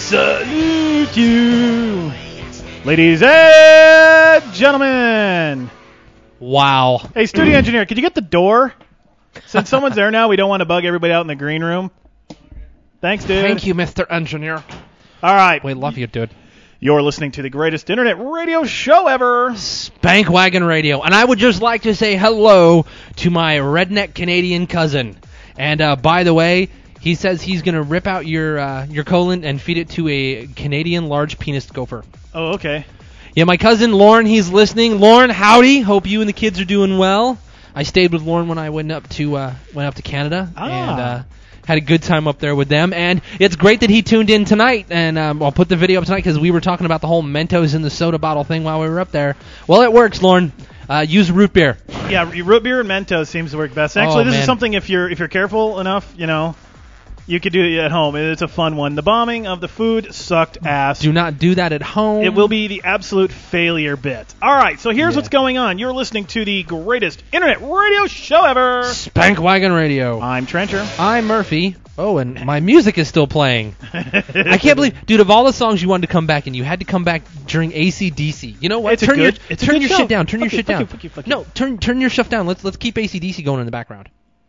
salute you. Ladies and gentlemen. Wow. Hey, studio engineer, could you get the door? Since someone's there now, we don't want to bug everybody out in the green room. Thanks, dude. Thank you, Mr. Engineer. All right. We love you, dude. You're listening to the greatest internet radio show ever. Spankwagon Radio. And I would just like to say hello to my redneck Canadian cousin. And by the way, he says he's going to rip out your colon and feed it to a Canadian large penis gopher. Oh, okay. Yeah, my cousin Lauren, he's listening. Lauren, howdy. Hope you and the kids are doing well. I stayed with Lauren when I went up to Canada and had a good time up there with them. And it's great that he tuned in tonight. And I'll put the video up tonight because we were talking about the whole Mentos in the soda bottle thing while we were up there. Well, it works, Lauren. Use root beer. Yeah, root beer and Mentos seems to work best. Actually, this is something if you're careful enough, you could do it at home. It's a fun one. The bombing of the food sucked ass. Do not do that at home. It will be the absolute failure bit. All right, so here's what's going on. You're listening to the greatest internet radio show ever. Spankwagon Radio. I'm Trencher. I'm Murphy. Oh, and my music is still playing. I can't believe, dude, of all the songs you wanted to come back and you had to come back during AC/DC. You know what? Turn your shit down. Turn your shit down. No, turn your stuff down. Let's keep AC/DC going in the background.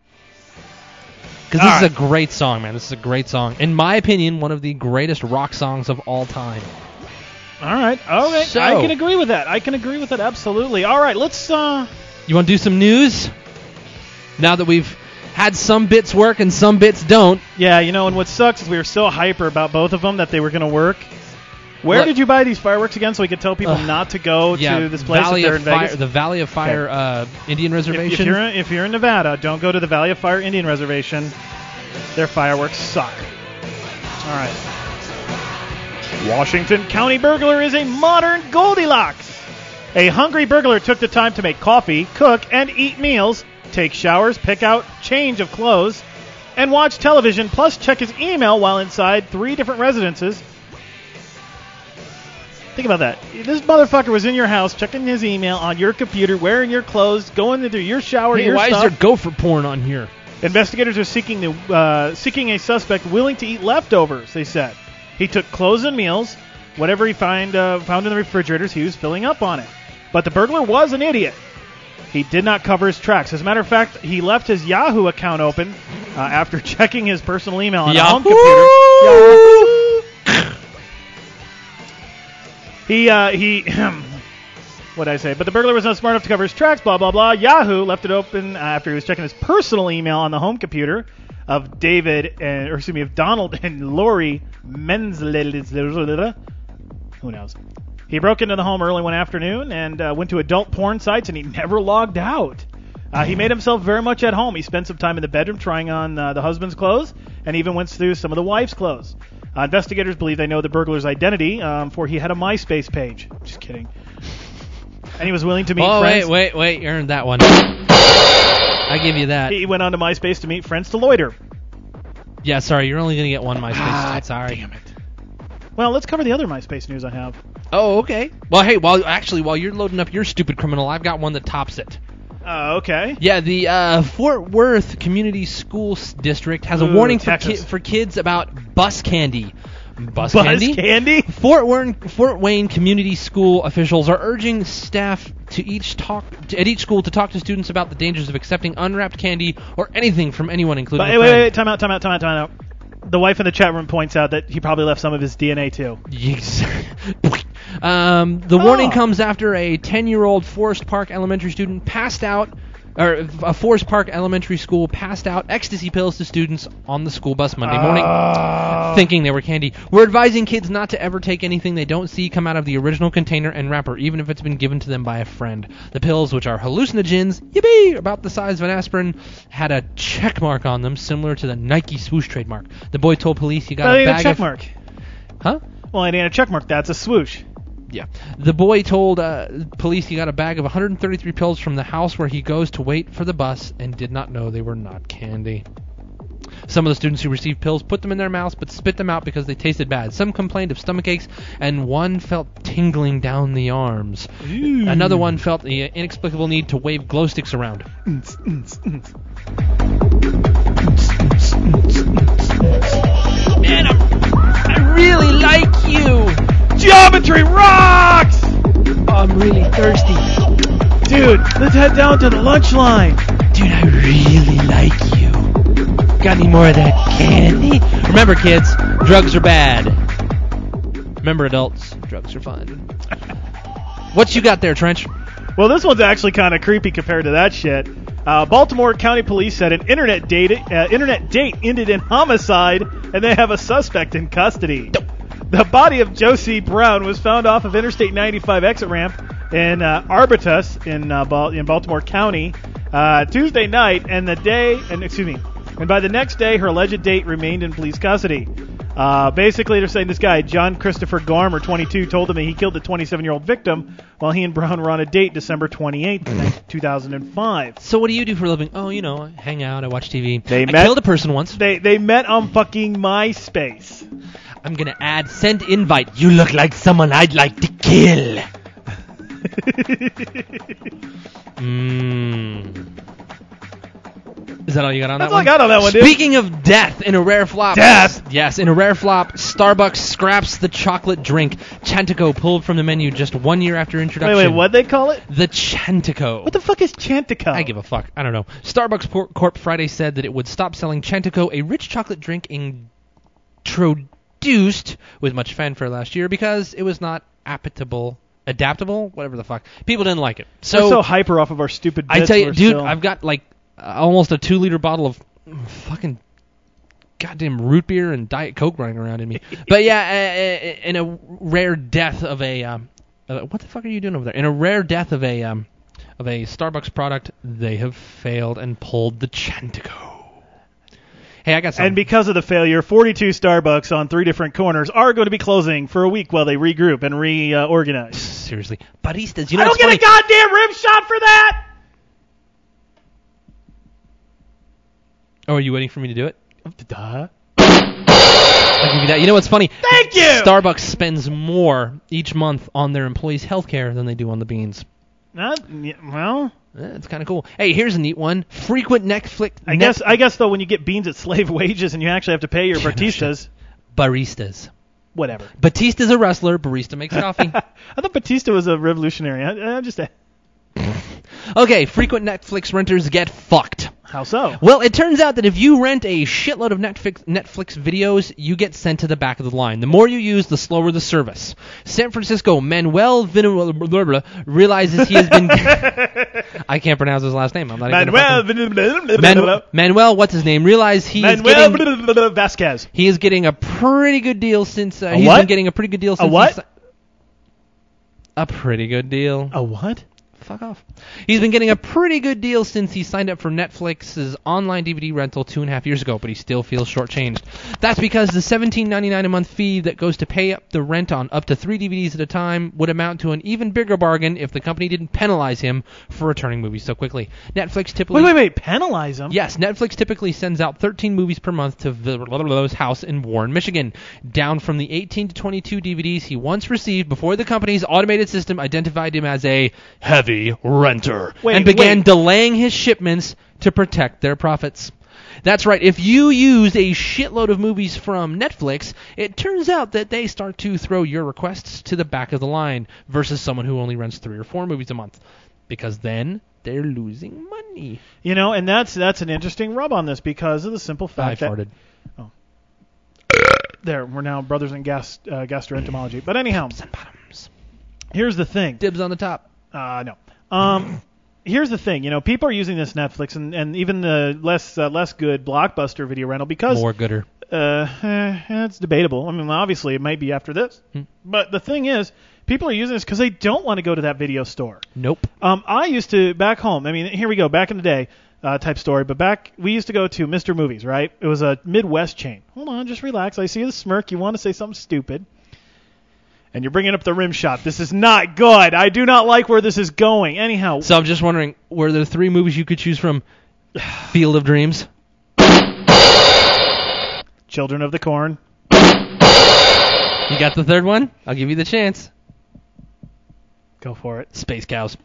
Because this is a great song, man. This is a great song. In my opinion, one of the greatest rock songs of all time. All right. Okay. So, I can agree with that. Absolutely. All right. Let's... You want to do some news? Now that we've had some bits work and some bits don't. Yeah, and what sucks is we were so hyper about both of them that they were going to work. Where did you buy these fireworks again so we could tell people not to go to this place if they're in Vegas? The Valley of Fire Indian Reservation. If you're in Nevada, don't go to the Valley of Fire Indian Reservation. Their fireworks suck. All right. Washington County burglar is a modern Goldilocks. A hungry burglar took the time to make coffee, cook, and eat meals, take showers, pick out change of clothes, and watch television, plus check his email while inside 3 different residences. Think about that. This motherfucker was in your house checking his email on your computer, wearing your clothes, going into your shower, your stuff. Why is there gopher porn on here? Investigators are seeking a suspect willing to eat leftovers, they said. He took clothes and meals. Whatever he found in the refrigerators, he was filling up on it. But the burglar was an idiot. He did not cover his tracks. As a matter of fact, he left his Yahoo account open after checking his personal email on a home computer. What'd I say? But the burglar was not smart enough to cover his tracks, blah, blah, blah. Yahoo left it open after he was checking his personal email on the home computer of Donald and Lori Menzler. Who knows? He broke into the home early one afternoon and went to adult porn sites, and he never logged out. He made himself very much at home. He spent some time in the bedroom trying on the husband's clothes and even went through some of the wife's clothes. Investigators believe they know the burglar's identity, for he had a MySpace page. Just kidding. And he was willing to meet friends. Wait, you earned that one. I give you that. He went on to MySpace to meet friends to loiter. Yeah, sorry, you're only going to get one MySpace. Sorry. Damn it. Well, let's cover the other MySpace news I have. Oh, okay. Well, hey, while you're loading up your stupid criminal, I've got one that tops it. Okay. Yeah, the Fort Worth Community School District has a warning for kids about bus candy. Bus candy? Fort Wayne Community School officials are urging staff at each school to talk to students about the dangers of accepting unwrapped candy or anything from anyone, including a friend. Wait, time out. The wife in the chat room points out that he probably left some of his DNA too. The warning comes after a 10-year-old Forest Park Elementary student a Forest Park Elementary School passed out ecstasy pills to students on the school bus Monday morning, thinking they were candy. We're advising kids not to ever take anything they don't see come out of the original container and wrapper, even if it's been given to them by a friend. The pills, which are hallucinogens, about the size of an aspirin, had a check mark on them, similar to the Nike swoosh trademark. The boy told police he got a bag check mark. Huh? Well, it ain't a check mark. That's a swoosh. Yeah. The boy told police he got a bag of 133 pills from the house where he goes to wait for the bus and did not know they were not candy. Some of the students who received pills put them in their mouths but spit them out because they tasted bad. Some complained of stomach aches, and one felt tingling down the arms. Ooh. Another one felt the inexplicable need to wave glow sticks around. Man, I really like country rocks! I'm really thirsty. Dude, let's head down to the lunch line. Dude, I really like you. Got any more of that candy? Remember, kids, drugs are bad. Remember, adults, drugs are fun. What you got there, Trench? Well, this one's actually kind of creepy compared to that shit. Baltimore County Police said an internet date ended in homicide, and they have a suspect in custody. The body of Josie Brown was found off of Interstate 95 exit ramp in Arbutus in Baltimore County Tuesday night, and by the next day, her alleged date remained in police custody. Basically, they're saying this guy, John Christopher Garmer, 22, told them that he killed the 27-year-old victim while he and Brown were on a date December 28th, 2005. So what do you do for a living? Oh, I hang out, I watch TV. I killed a person once. They met on fucking MySpace. I'm going to add send invite. You look like someone I'd like to kill. Is that all you got on that one? That's all I got on that one, dude. Speaking of death, in a rare flop. Death? Yes, in a rare flop, Starbucks scraps the chocolate drink Chantico pulled from the menu just 1 year after introduction. Wait, what'd they call it? The Chantico. What the fuck is Chantico? I give a fuck. I don't know. Starbucks Corp Friday said that it would stop selling Chantico, a rich chocolate drink introduced with much fanfare last year because it was not adaptable, whatever the fuck. People didn't like it. We're so hyper off of our stupid bits. I tell you, dude, I've got like almost a 2-liter bottle of fucking goddamn root beer and Diet Coke running around in me. But yeah, in a rare death of a what the fuck are you doing over there? In a rare death of a Starbucks product, they have failed and pulled the Chantico. Hey, I got something. And because of the failure, 42 Starbucks on 3 different corners are going to be closing for a week while they regroup and reorganize. Seriously, baristas, I don't get a goddamn rim shot for that. Oh, are you waiting for me to do it? Duh. I'll give you that. You know what's funny? Thank you! Starbucks spends more each month on their employees' health care than they do on the beans. It's kind of cool. Hey, here's a neat one. Frequent Netflix... I guess, though, when you get beans at slave wages and you actually have to pay your baristas... Baristas. Whatever. Batista's a wrestler. Barista makes coffee. I thought Batista was a revolutionary. I'm just... Okay, frequent Netflix renters get fucked. How so? Well, it turns out that if you rent a shitload of Netflix videos, you get sent to the back of the line. The more you use, the slower the service. San Francisco Manuel realizes he has been... I can't pronounce his last name. I'm not Manuel, what's his name? Realize he is getting... Vasquez. He is getting a pretty good deal since... he's been getting a pretty good deal since... A what? A pretty good deal. A what? Fuck off. He's been getting a pretty good deal since he signed up for Netflix's online DVD rental 2.5 years ago, but he still feels shortchanged. That's because the $17.99 a month fee that goes to pay up the rent on up to 3 DVDs at a time would amount to an even bigger bargain if the company didn't penalize him for returning movies so quickly. Netflix typically... Wait, penalize him? Yes, Netflix typically sends out 13 movies per month to Villalobos' house in Warren, Michigan, down from the 18 to 22 DVDs he once received before the company's automated system identified him as a heavy renter and began delaying his shipments to protect their profits. That's right. If you use a shitload of movies from Netflix, it turns out that they start to throw your requests to the back of the line versus someone who only rents 3 or 4 movies a month, because then they're losing money. And that's an interesting rub on this because of the simple fact I farted. Oh. There, we're now brothers in gastroentomology. But anyhow, here's the thing. Dibs on the top. No. Here's the thing. People are using this Netflix and even the less good Blockbuster video rental because more gooder. It's debatable. I mean, obviously it might be after this, but the thing is, people are using this because they don't want to go to that video store. Nope. I used to back home. I mean, here we go. Back in the day, type story. But we used to go to Mr. Movies, right? It was a Midwest chain. Hold on, just relax. I see the smirk. You want to say something stupid. And you're bringing up the rim shot. This is not good. I do not like where this is going. Anyhow. So I'm just wondering, were there 3 movies you could choose from? Field of Dreams? Children of the Corn. You got the third one? I'll give you the chance. Go for it. Space Cows.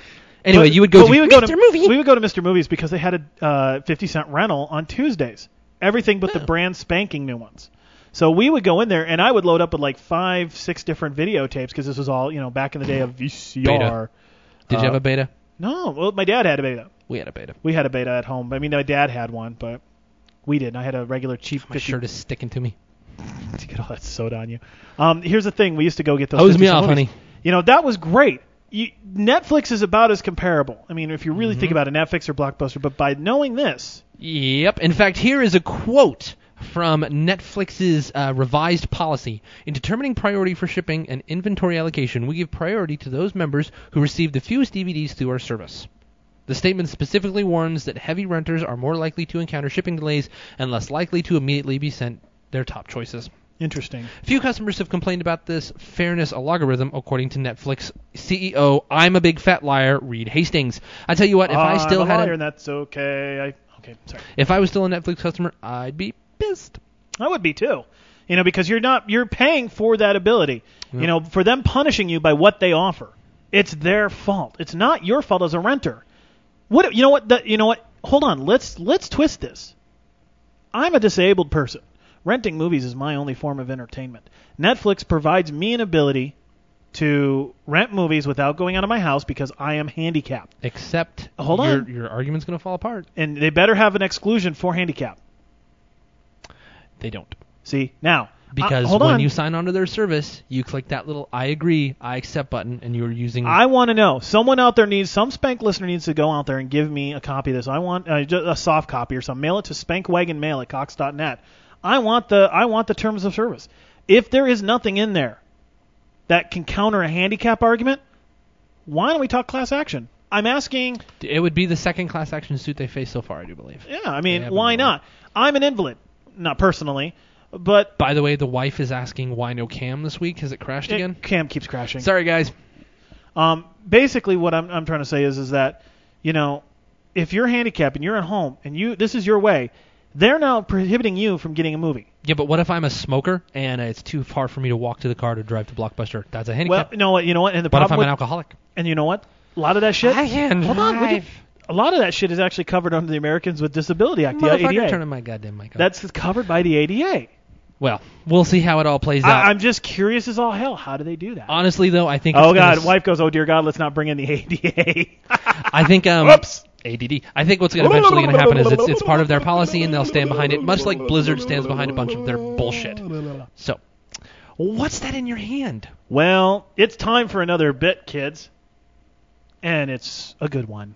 Anyway, you would go to Mr. Movie. We would go to Mr. Movies because they had a 50-cent rental on Tuesdays. Everything but the brand spanking new ones. So we would go in there, and I would load up with like 5-6 different videotapes because this was all, back in the day of VCR. Beta. Did you have a beta? No. Well, my dad had a beta. We had a beta. We had a beta at home. I mean, my dad had one, but we didn't. I had a regular cheap. My shirt is sticking to me. To get all that soda on you. Here's the thing. We used to go get those. Hose me off, honey. That was great. Netflix is about as comparable. I mean, if you really think about it, Netflix or Blockbuster, but by knowing this. Yep. In fact, here is a quote from Netflix's revised policy. In determining priority for shipping and inventory allocation, we give priority to those members who receive the fewest DVDs through our service. The statement specifically warns that heavy renters are more likely to encounter shipping delays and less likely to immediately be sent their top choices. Interesting. Few customers have complained about this fairness algorithm, according to Netflix CEO, I'm a big fat liar, Reed Hastings. I tell you what, if I still had and that's okay. Okay, sorry. If I was still a Netflix customer, I'd be pissed. I would be too. Because you're paying for that ability. Yep. For them punishing you by what they offer. It's their fault. It's not your fault as a renter. What? You know what? Hold on. Let's twist this. I'm a disabled person. Renting movies is my only form of entertainment. Netflix provides me an ability to rent movies without going out of my house because I am handicapped. Except hold on. Your argument's going to fall apart. And they better have an exclusion for handicap. They don't. See, now. Because when you sign on to their service, you click that little I agree, I accept button, and you're using... I want to know. Someone out there some Spank listener needs to go out there and give me a copy of this. I want just a soft copy or something. Mail it to spankwagonmail@cox.net. I want the terms of service. If there is nothing in there that can counter a handicap argument, why don't we talk class action? I'm asking... It would be the second class action suit they faced so far, I do believe. Yeah, I mean, why not? I'm an invalid. Not personally, but... By the way, the wife is asking why no Cam this week. Has it crashed again? Cam keeps crashing. Sorry, guys. Basically, what I'm trying to say is that, if you're handicapped and you're at home and this is your way... They're now prohibiting you from getting a movie. Yeah, but what if I'm a smoker and it's too far for me to walk to the car to drive to Blockbuster? That's a handicap. Well, you know what? And what if I'm an alcoholic? And you know what? A lot of that shit. I can drive. A lot of that shit is actually covered under the Americans with Disability Act, the ADA. Turning my goddamn mic on. That's covered by the ADA. Well, we'll see how it all plays out. I'm just curious as all hell. How do they do that? Honestly, though, I think. Oh God, wife goes. Oh dear God, let's not bring in the ADA. I think. Whoops. ADD. I think what's eventually going to happen is it's part of their policy and they'll stand behind it, much like Blizzard stands behind a bunch of their bullshit. So, what's that in your hand? Well, it's time for another bit, kids. And it's a good one.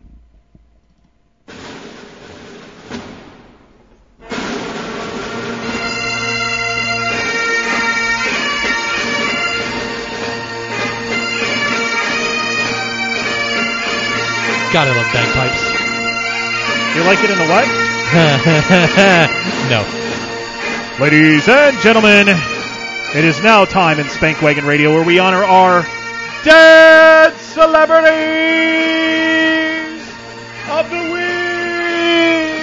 God, I love bagpipes. You like it in the what? No. Ladies and gentlemen, it is now time in Spankwagon Radio where we honor our dead celebrities of the week.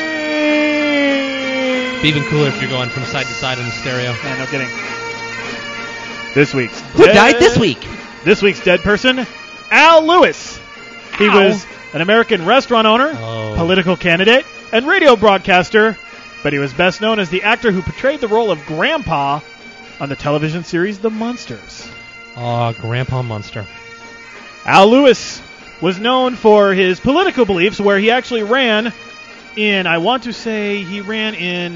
Be even cooler if you're going from side to side on the stereo. Yeah, no kidding. This week's Who died this week? This week's dead person, Al Lewis. He was an American restaurant owner, political candidate, and radio broadcaster, but he was best known as the actor who portrayed the role of Grandpa on the television series The Munsters. Oh, Grandpa Munster. Al Lewis was known for his political beliefs, where he actually ran in, I want to say he ran in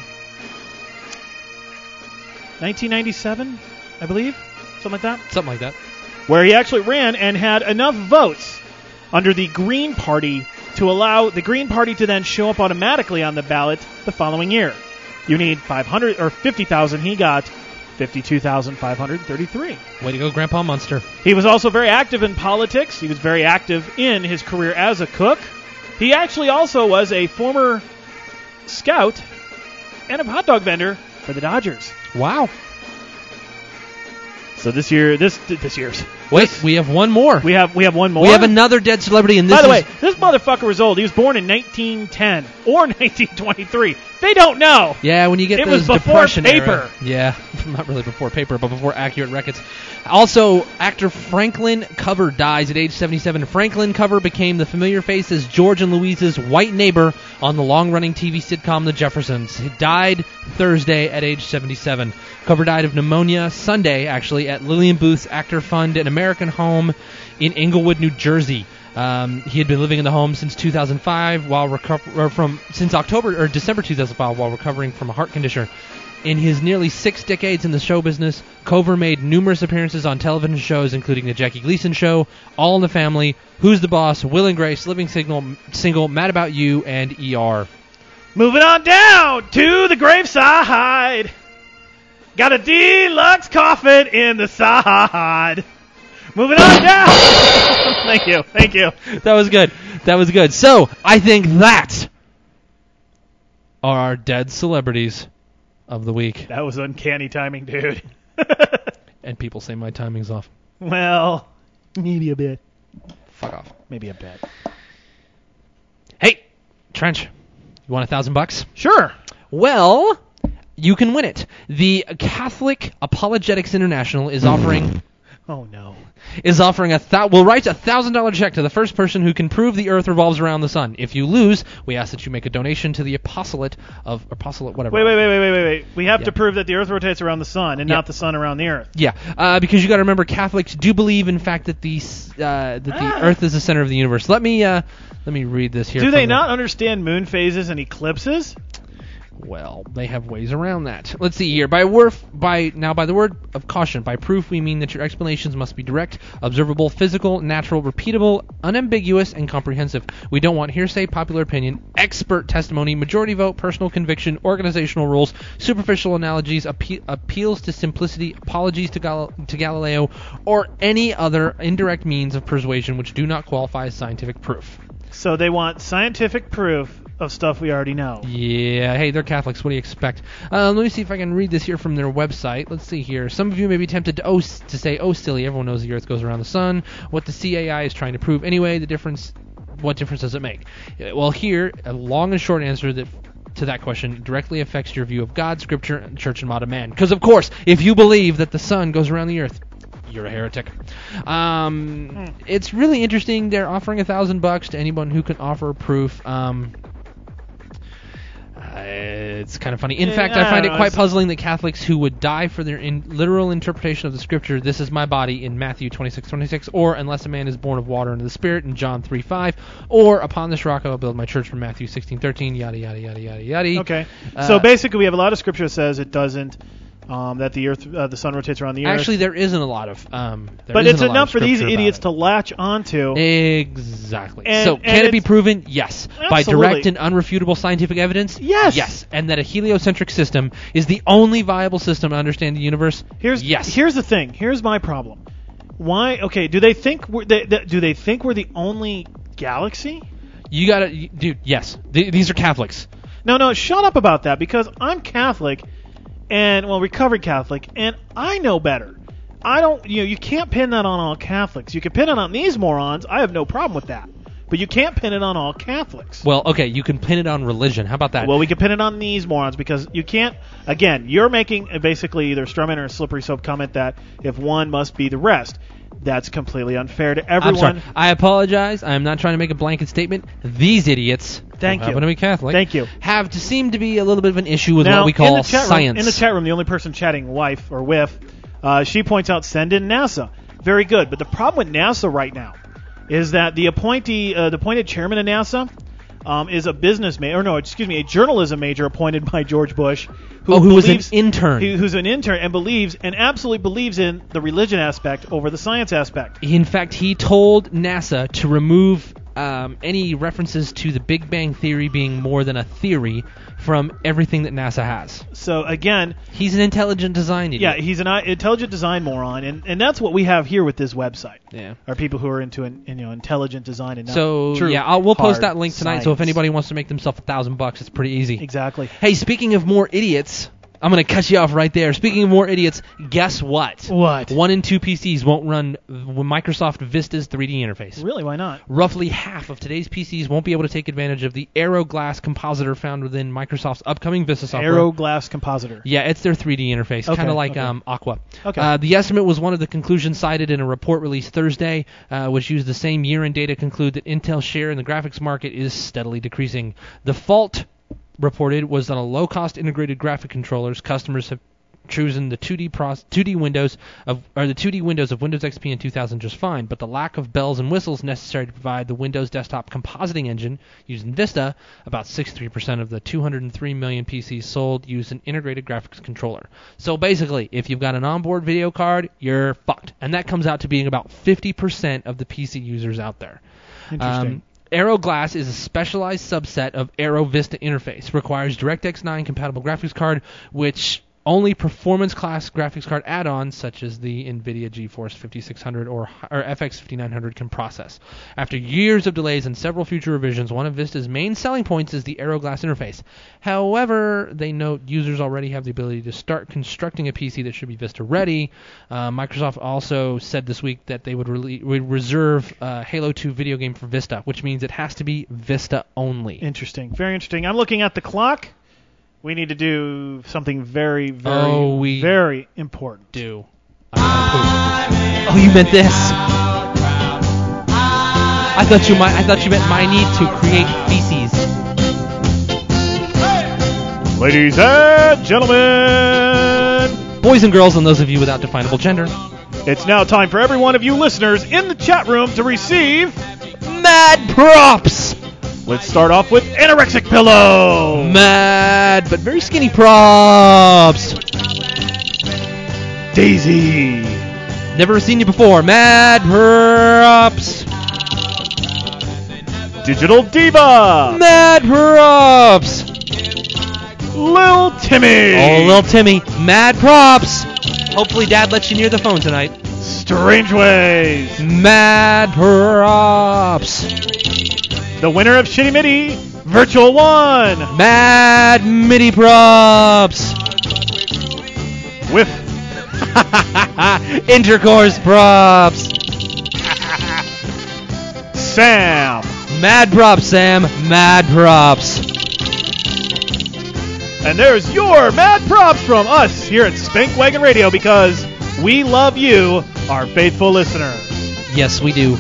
1997, I believe, something like that. Something like that. Where he actually ran and had enough votes under the Green Party to allow the Green Party to then show up automatically on the ballot the following year. You need 500 or 50,000. He got 52,533. Way to go, Grandpa Munster. He was also very active in politics. He was very active in his career as a cook. He actually also was a former scout and a hot dog vendor for the Dodgers. Wow. So this year's Wait, we have one more. We have one more. We have another dead celebrity, and this By the way, this motherfucker was old. He was born in 1910 or 1923. They don't know. Yeah, when you get it those was before Depression paper. Era. Yeah, not really before paper, but before accurate records. Also, actor Franklin Cover dies at age 77. Franklin Cover became the familiar face as George and Louise's white neighbor on the long-running TV sitcom The Jeffersons. He died Thursday at age 77. Cover died of pneumonia Sunday, actually, at Lillian Booth's Actor Fund, an American home in Englewood, New Jersey. He had been living in the home since 2005, since October or December 2005, while recovering from a heart condition. In his nearly 6 decades in the show business, Cover made numerous appearances on television shows, including The Jackie Gleason Show, All in the Family, Who's the Boss, Will and Grace, Living Single, Mad About You, and ER. Moving on down to the graveside. Got a deluxe coffin in the side. Moving on down. Thank you. That was good. So, I think that are our dead celebrities of the week. That was uncanny timing, dude. And people say my timing's off. Well, maybe a bit. Fuck off. Maybe a bit. Hey, Trench, you want $1,000? Sure. Well, you can win it. The Catholic Apologetics International is offering... Oh, no. Is offering will write a $1,000 check to the first person who can prove the Earth revolves around the sun. If you lose, we ask that you make a donation to the apostolate, whatever. Wait. We have to prove that the Earth rotates around the sun and not the sun around the Earth. Yeah, because you got to remember, Catholics do believe, in fact, that the Earth is the center of the universe. Let me read this here. Do they not understand moon phases and eclipses? Well, they have ways around that. Let's see here. By the word of caution, by proof we mean that your explanations must be direct, observable, physical, natural, repeatable, unambiguous, and comprehensive. We don't want hearsay, popular opinion, expert testimony, majority vote, personal conviction, organizational rules, superficial analogies, appeals to simplicity, apologies to Galileo, or any other indirect means of persuasion which do not qualify as scientific proof. So they want scientific proof of stuff we already know. Yeah, hey, they're Catholics. What do you expect? Let me see if I can read this here from their website. Let's see here. Some of you may be tempted to say, oh, silly, everyone knows the Earth goes around the sun. What the CAI is trying to prove anyway, what difference does it make? Well, here, a long and short answer to that question directly affects your view of God, Scripture, Church, and modern man. Because, of course, if you believe that the sun goes around the Earth, you're a heretic. It's really interesting. They're offering $1,000 to anyone who can offer proof. It's kind of funny. In fact, I find it quite puzzling that Catholics who would die for their literal interpretation of the Scripture, "This is my body" in Matthew 26:26, or "Unless a man is born of water and of the Spirit" in John 3:5, or "Upon this rock I will build my church" from Matthew 16:13, yada yada yada yada yada. Okay. So basically, we have a lot of Scripture that says it doesn't. That the Earth, the sun rotates around the Earth. Actually, there isn't a lot of. But it's enough for these idiots to latch onto. Exactly. So, can it be proven? Yes. Absolutely. By direct and unrefutable scientific evidence? Yes. Yes. And that a heliocentric system is the only viable system to understand the universe? Yes. Here's the thing. Here's my problem. Why? Okay. Do they think we're the only galaxy? You gotta, dude. Yes. These are Catholics. No. Shut up about that, because I'm Catholic. And, recovered Catholic, and I know better. I don't, you can't pin that on all Catholics. You can pin it on these morons. I have no problem with that. But you can't pin it on all Catholics. Well, okay, you can pin it on religion. How about that? Well, we can pin it on these morons because you can't, again, you're making basically either a straw man or a slippery slope comment that if one must be the rest. That's completely unfair to everyone. I'm sorry. I apologize. I am not trying to make a blanket statement. These idiots, who happen to be Catholic, have to seem to be a little bit of an issue with now, what we call science. In the chat room, the only person chatting wife or whiff, she points out send in NASA. Very good. But the problem with NASA right now is that the appointed chairman of NASA is a journalism major appointed by George Bush, who was an intern. Who's an intern and absolutely believes in the religion aspect over the science aspect. In fact, he told NASA to remove any references to the Big Bang Theory being more than a theory from everything that NASA has. So again, he's an intelligent design idiot. Yeah, he's an intelligent design moron, and that's what we have here with this website. Yeah, are people who are into intelligent design and not true. Yeah, we'll post that link tonight. Science. So if anybody wants to make themselves $1,000, it's pretty easy. Exactly. Hey, speaking of more idiots, I'm going to cut you off right there. Speaking of more idiots, guess what? What? 1 in 2 PCs won't run Microsoft Vista's 3D interface. Really? Why not? Roughly half of today's PCs won't be able to take advantage of the Aero Glass compositor found within Microsoft's upcoming Vista software. Aero Glass compositor. Yeah, it's their 3D interface, kind of like Aqua. Okay. The estimate was one of the conclusions cited in a report released Thursday, which used the same year-end data to conclude that Intel's share in the graphics market is steadily decreasing. The fault reported was that on low-cost integrated graphic controllers, customers have chosen the 2D windows of Windows XP in 2000 just fine, but the lack of bells and whistles necessary to provide the Windows desktop compositing engine used in Vista, about 63% of the 203 million PCs sold use an integrated graphics controller. So basically, if you've got an onboard video card, you're fucked, and that comes out to being about 50% of the PC users out there. Interesting. Aero Glass is a specialized subset of Aero Vista interface. Requires DirectX 9 compatible graphics card, which only performance-class graphics card add-ons, such as the NVIDIA GeForce 5600 or FX 5900, can process. After years of delays and several future revisions, one of Vista's main selling points is the Aero Glass interface. However, they note users already have the ability to start constructing a PC that should be Vista-ready. Microsoft also said this week that they would reserve Halo 2 video game for Vista, which means it has to be Vista only. Interesting. Very interesting. I'm looking at the clock. We need to do something very, very, very important. Oh, you meant this. I thought you meant my need to create feces. Ladies and gentlemen, boys and girls, and those of you without definable gender, it's now time for every one of you listeners in the chat room to receive mad props. Let's start off with Anorexic Pillow. Mad, but very skinny props. Daisy. Never seen you before. Mad props. Digital Diva. Mad props. Lil Timmy. Oh, Lil Timmy. Mad props. Hopefully Dad lets you near the phone tonight. Strange Ways. Mad props. The winner of Shitty MIDI, Virtual One. Mad MIDI props. With intercourse props. Sam. Mad props, Sam. Mad props. And there's your mad props from us here at Spank Wagon Radio, because we love you, our faithful listeners. Yes, we do.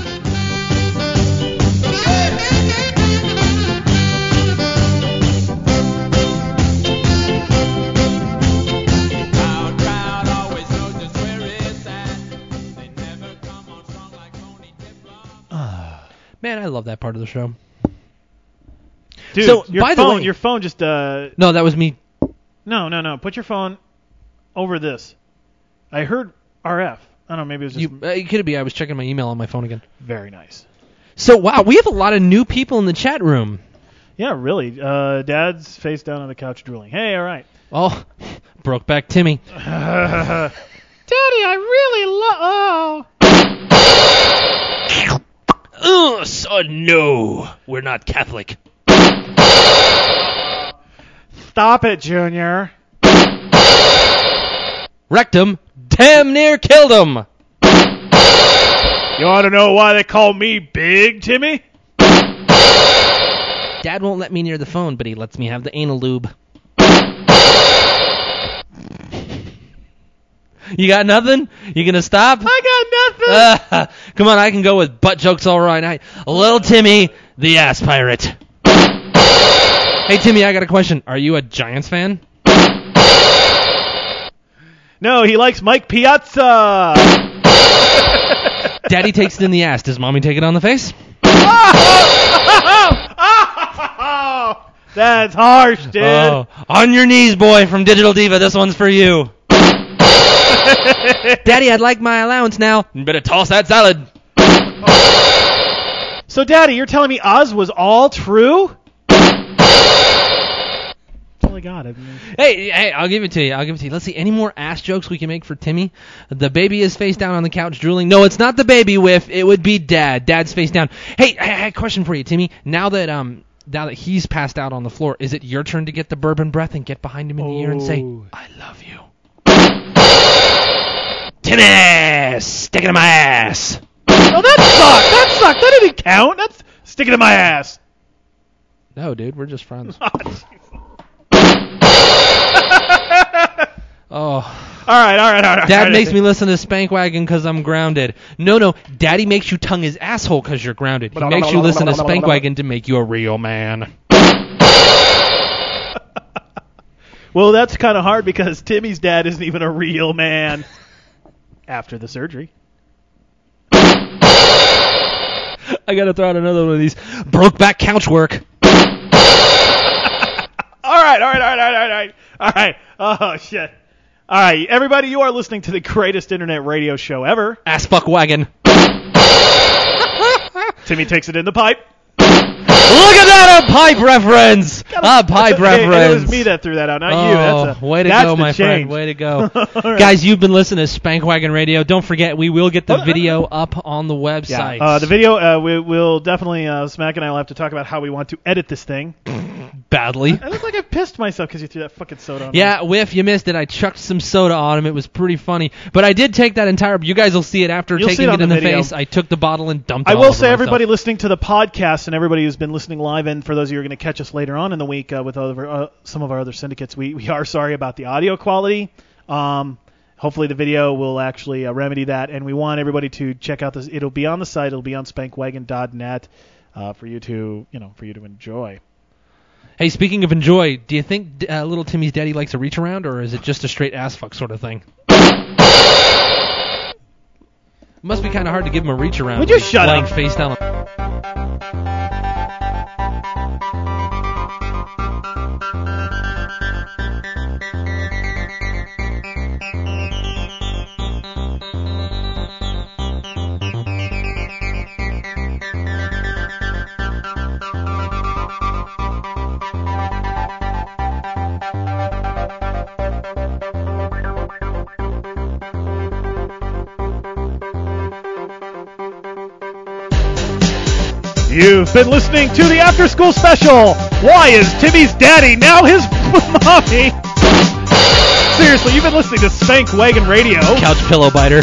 Man, I love that part of the show. Dude, so, your by phone, the way, your phone just... No, that was me. No. Put your phone over this. I heard RF. I don't know, maybe it was just... It could be. I was checking my email on my phone again. Very nice. So, wow, we have a lot of new people in the chat room. Yeah, really. Dad's face down on the couch drooling. Hey, all right. Oh, Brokeback Timmy. Daddy, I really love... Oh, son, no. We're not Catholic. Stop it, Junior. Wrecked him. Damn near killed him. You want to know why they call me Big Timmy? Dad won't let me near the phone, but he lets me have the anal lube. You got nothing? You gonna stop? I got nothing. Come on, I can go with butt jokes all right night. Little Timmy, the ass pirate. Hey, Timmy, I got a question. Are you a Giants fan? No, he likes Mike Piazza. Daddy takes it in the ass. Does Mommy take it on the face? That's harsh, dude. Oh, on your knees, boy, from Digital Diva. This one's for you. Daddy, I'd like my allowance now. You better toss that salad. So, Daddy, you're telling me Oz was all true? That's all I got. Hey, I'll give it to you. Let's see, any more ass jokes we can make for Timmy? The baby is face down on the couch drooling. No, it's not the baby whiff. It would be Dad. Dad's face down. Hey, I had a question for you, Timmy. Now that he's passed out on the floor, is it your turn to get the bourbon breath and get behind him in the ear and say, I Timmy, stick it in my ass. Oh, that sucked. That didn't count. That's stick it in my ass. No, dude, we're just friends. Oh. All right. Dad makes me listen to Spank Wagon because I'm grounded. No, Daddy makes you tongue his asshole because you're grounded. He makes you listen to Spank Wagon to make you a real man. Well, that's kind of hard because Timmy's dad isn't even a real man after the surgery. I got to throw out another one of these Brokeback couch work. All right. Oh, shit. All right, everybody, you are listening to the greatest internet radio show ever. Ass Fuck Wagon. Timmy takes it in the pipe. Look at that, a pipe reference. A pipe reference. It was me that threw that out, not you. That's way to go, my friend. Way to go. Right. Guys, you've been listening to Spank Wagon Radio. Don't forget, we will get the video up on the website. Yeah. The video, we'll definitely, Smack and I will have to talk about how we want to edit this thing. Badly. I look like I pissed myself because you threw that fucking soda on me. Yeah, Whiff, you missed it. I chucked some soda on him. It was pretty funny. But I did take that entire... You guys will see it after taking it in the face. I took the bottle and dumped it all over myself. I will say, everybody listening to the podcast and everybody who's been listening live, and for those of you who are going to catch us later on in the week with some of our other syndicates, we are sorry about the audio quality. Hopefully the video will actually remedy that, and we want everybody to check out this. It'll be on the site. It'll be on spankwagon.net for you to enjoy. Hey, speaking of enjoy, do you think little Timmy's daddy likes a reach around, or is it just a straight ass fuck sort of thing? It must be kind of hard to give him a reach around. Would you shut up? Face down. You've been listening to the After School Special. Why is Timmy's daddy now his mommy? Seriously, you've been listening to Spank Wagon Radio. Couch pillow biter.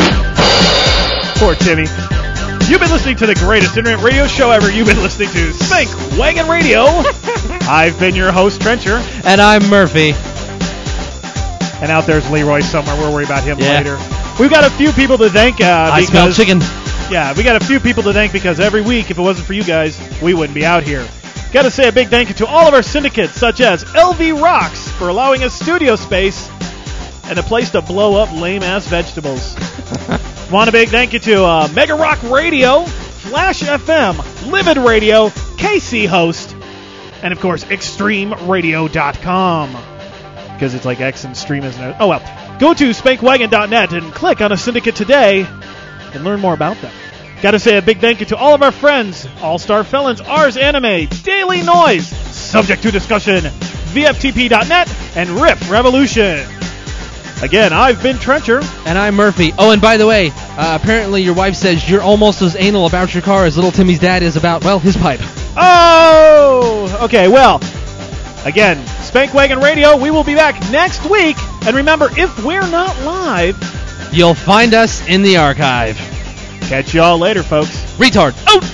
Poor Timmy. You've been listening to the greatest internet radio show ever. You've been listening to Spank Wagon Radio. I've been your host, Trencher. And I'm Murphy. And out there's Leroy somewhere. We'll worry about him later. We've got a few people to thank. I smell chicken. Yeah, we got a few people to thank because every week, if it wasn't for you guys, we wouldn't be out here. Got to say a big thank you to all of our syndicates, such as LV Rocks for allowing us studio space and a place to blow up lame-ass vegetables. Want a big thank you to Mega Rock Radio, Flash FM, Livid Radio, KC Host, and, of course, ExtremeRadio.com. Because it's like X and Stream, isn't it? Oh, well. Go to spankwagon.net and click on a syndicate today and learn more about them. Got to say a big thank you to all of our friends, All-Star Felons, Ars Anime, Daily Noise, Subject to Discussion, VFTP.net, and RIP Revolution. Again, I've been Trencher. And I'm Murphy. Oh, and by the way, apparently your wife says you're almost as anal about your car as little Timmy's dad is about, well, his pipe. Oh! Okay, well, again, Spank Wagon Radio, we will be back next week. And remember, if we're not live, you'll find us in the archive. Catch y'all later, folks. Retard. Out!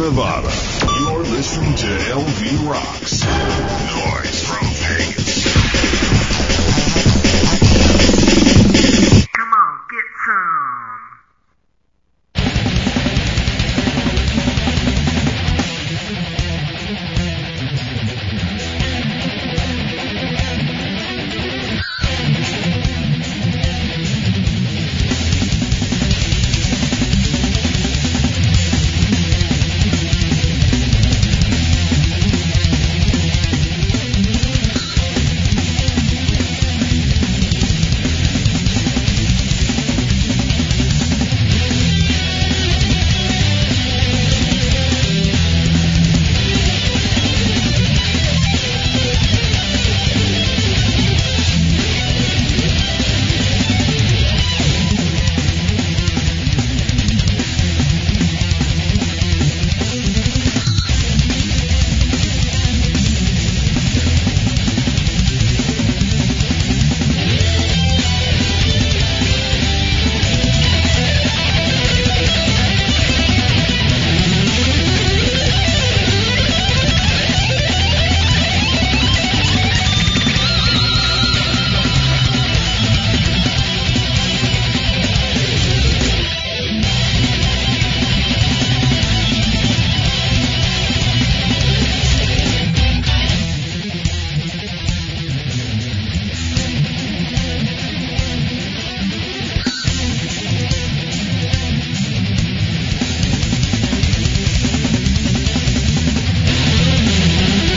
Nevada.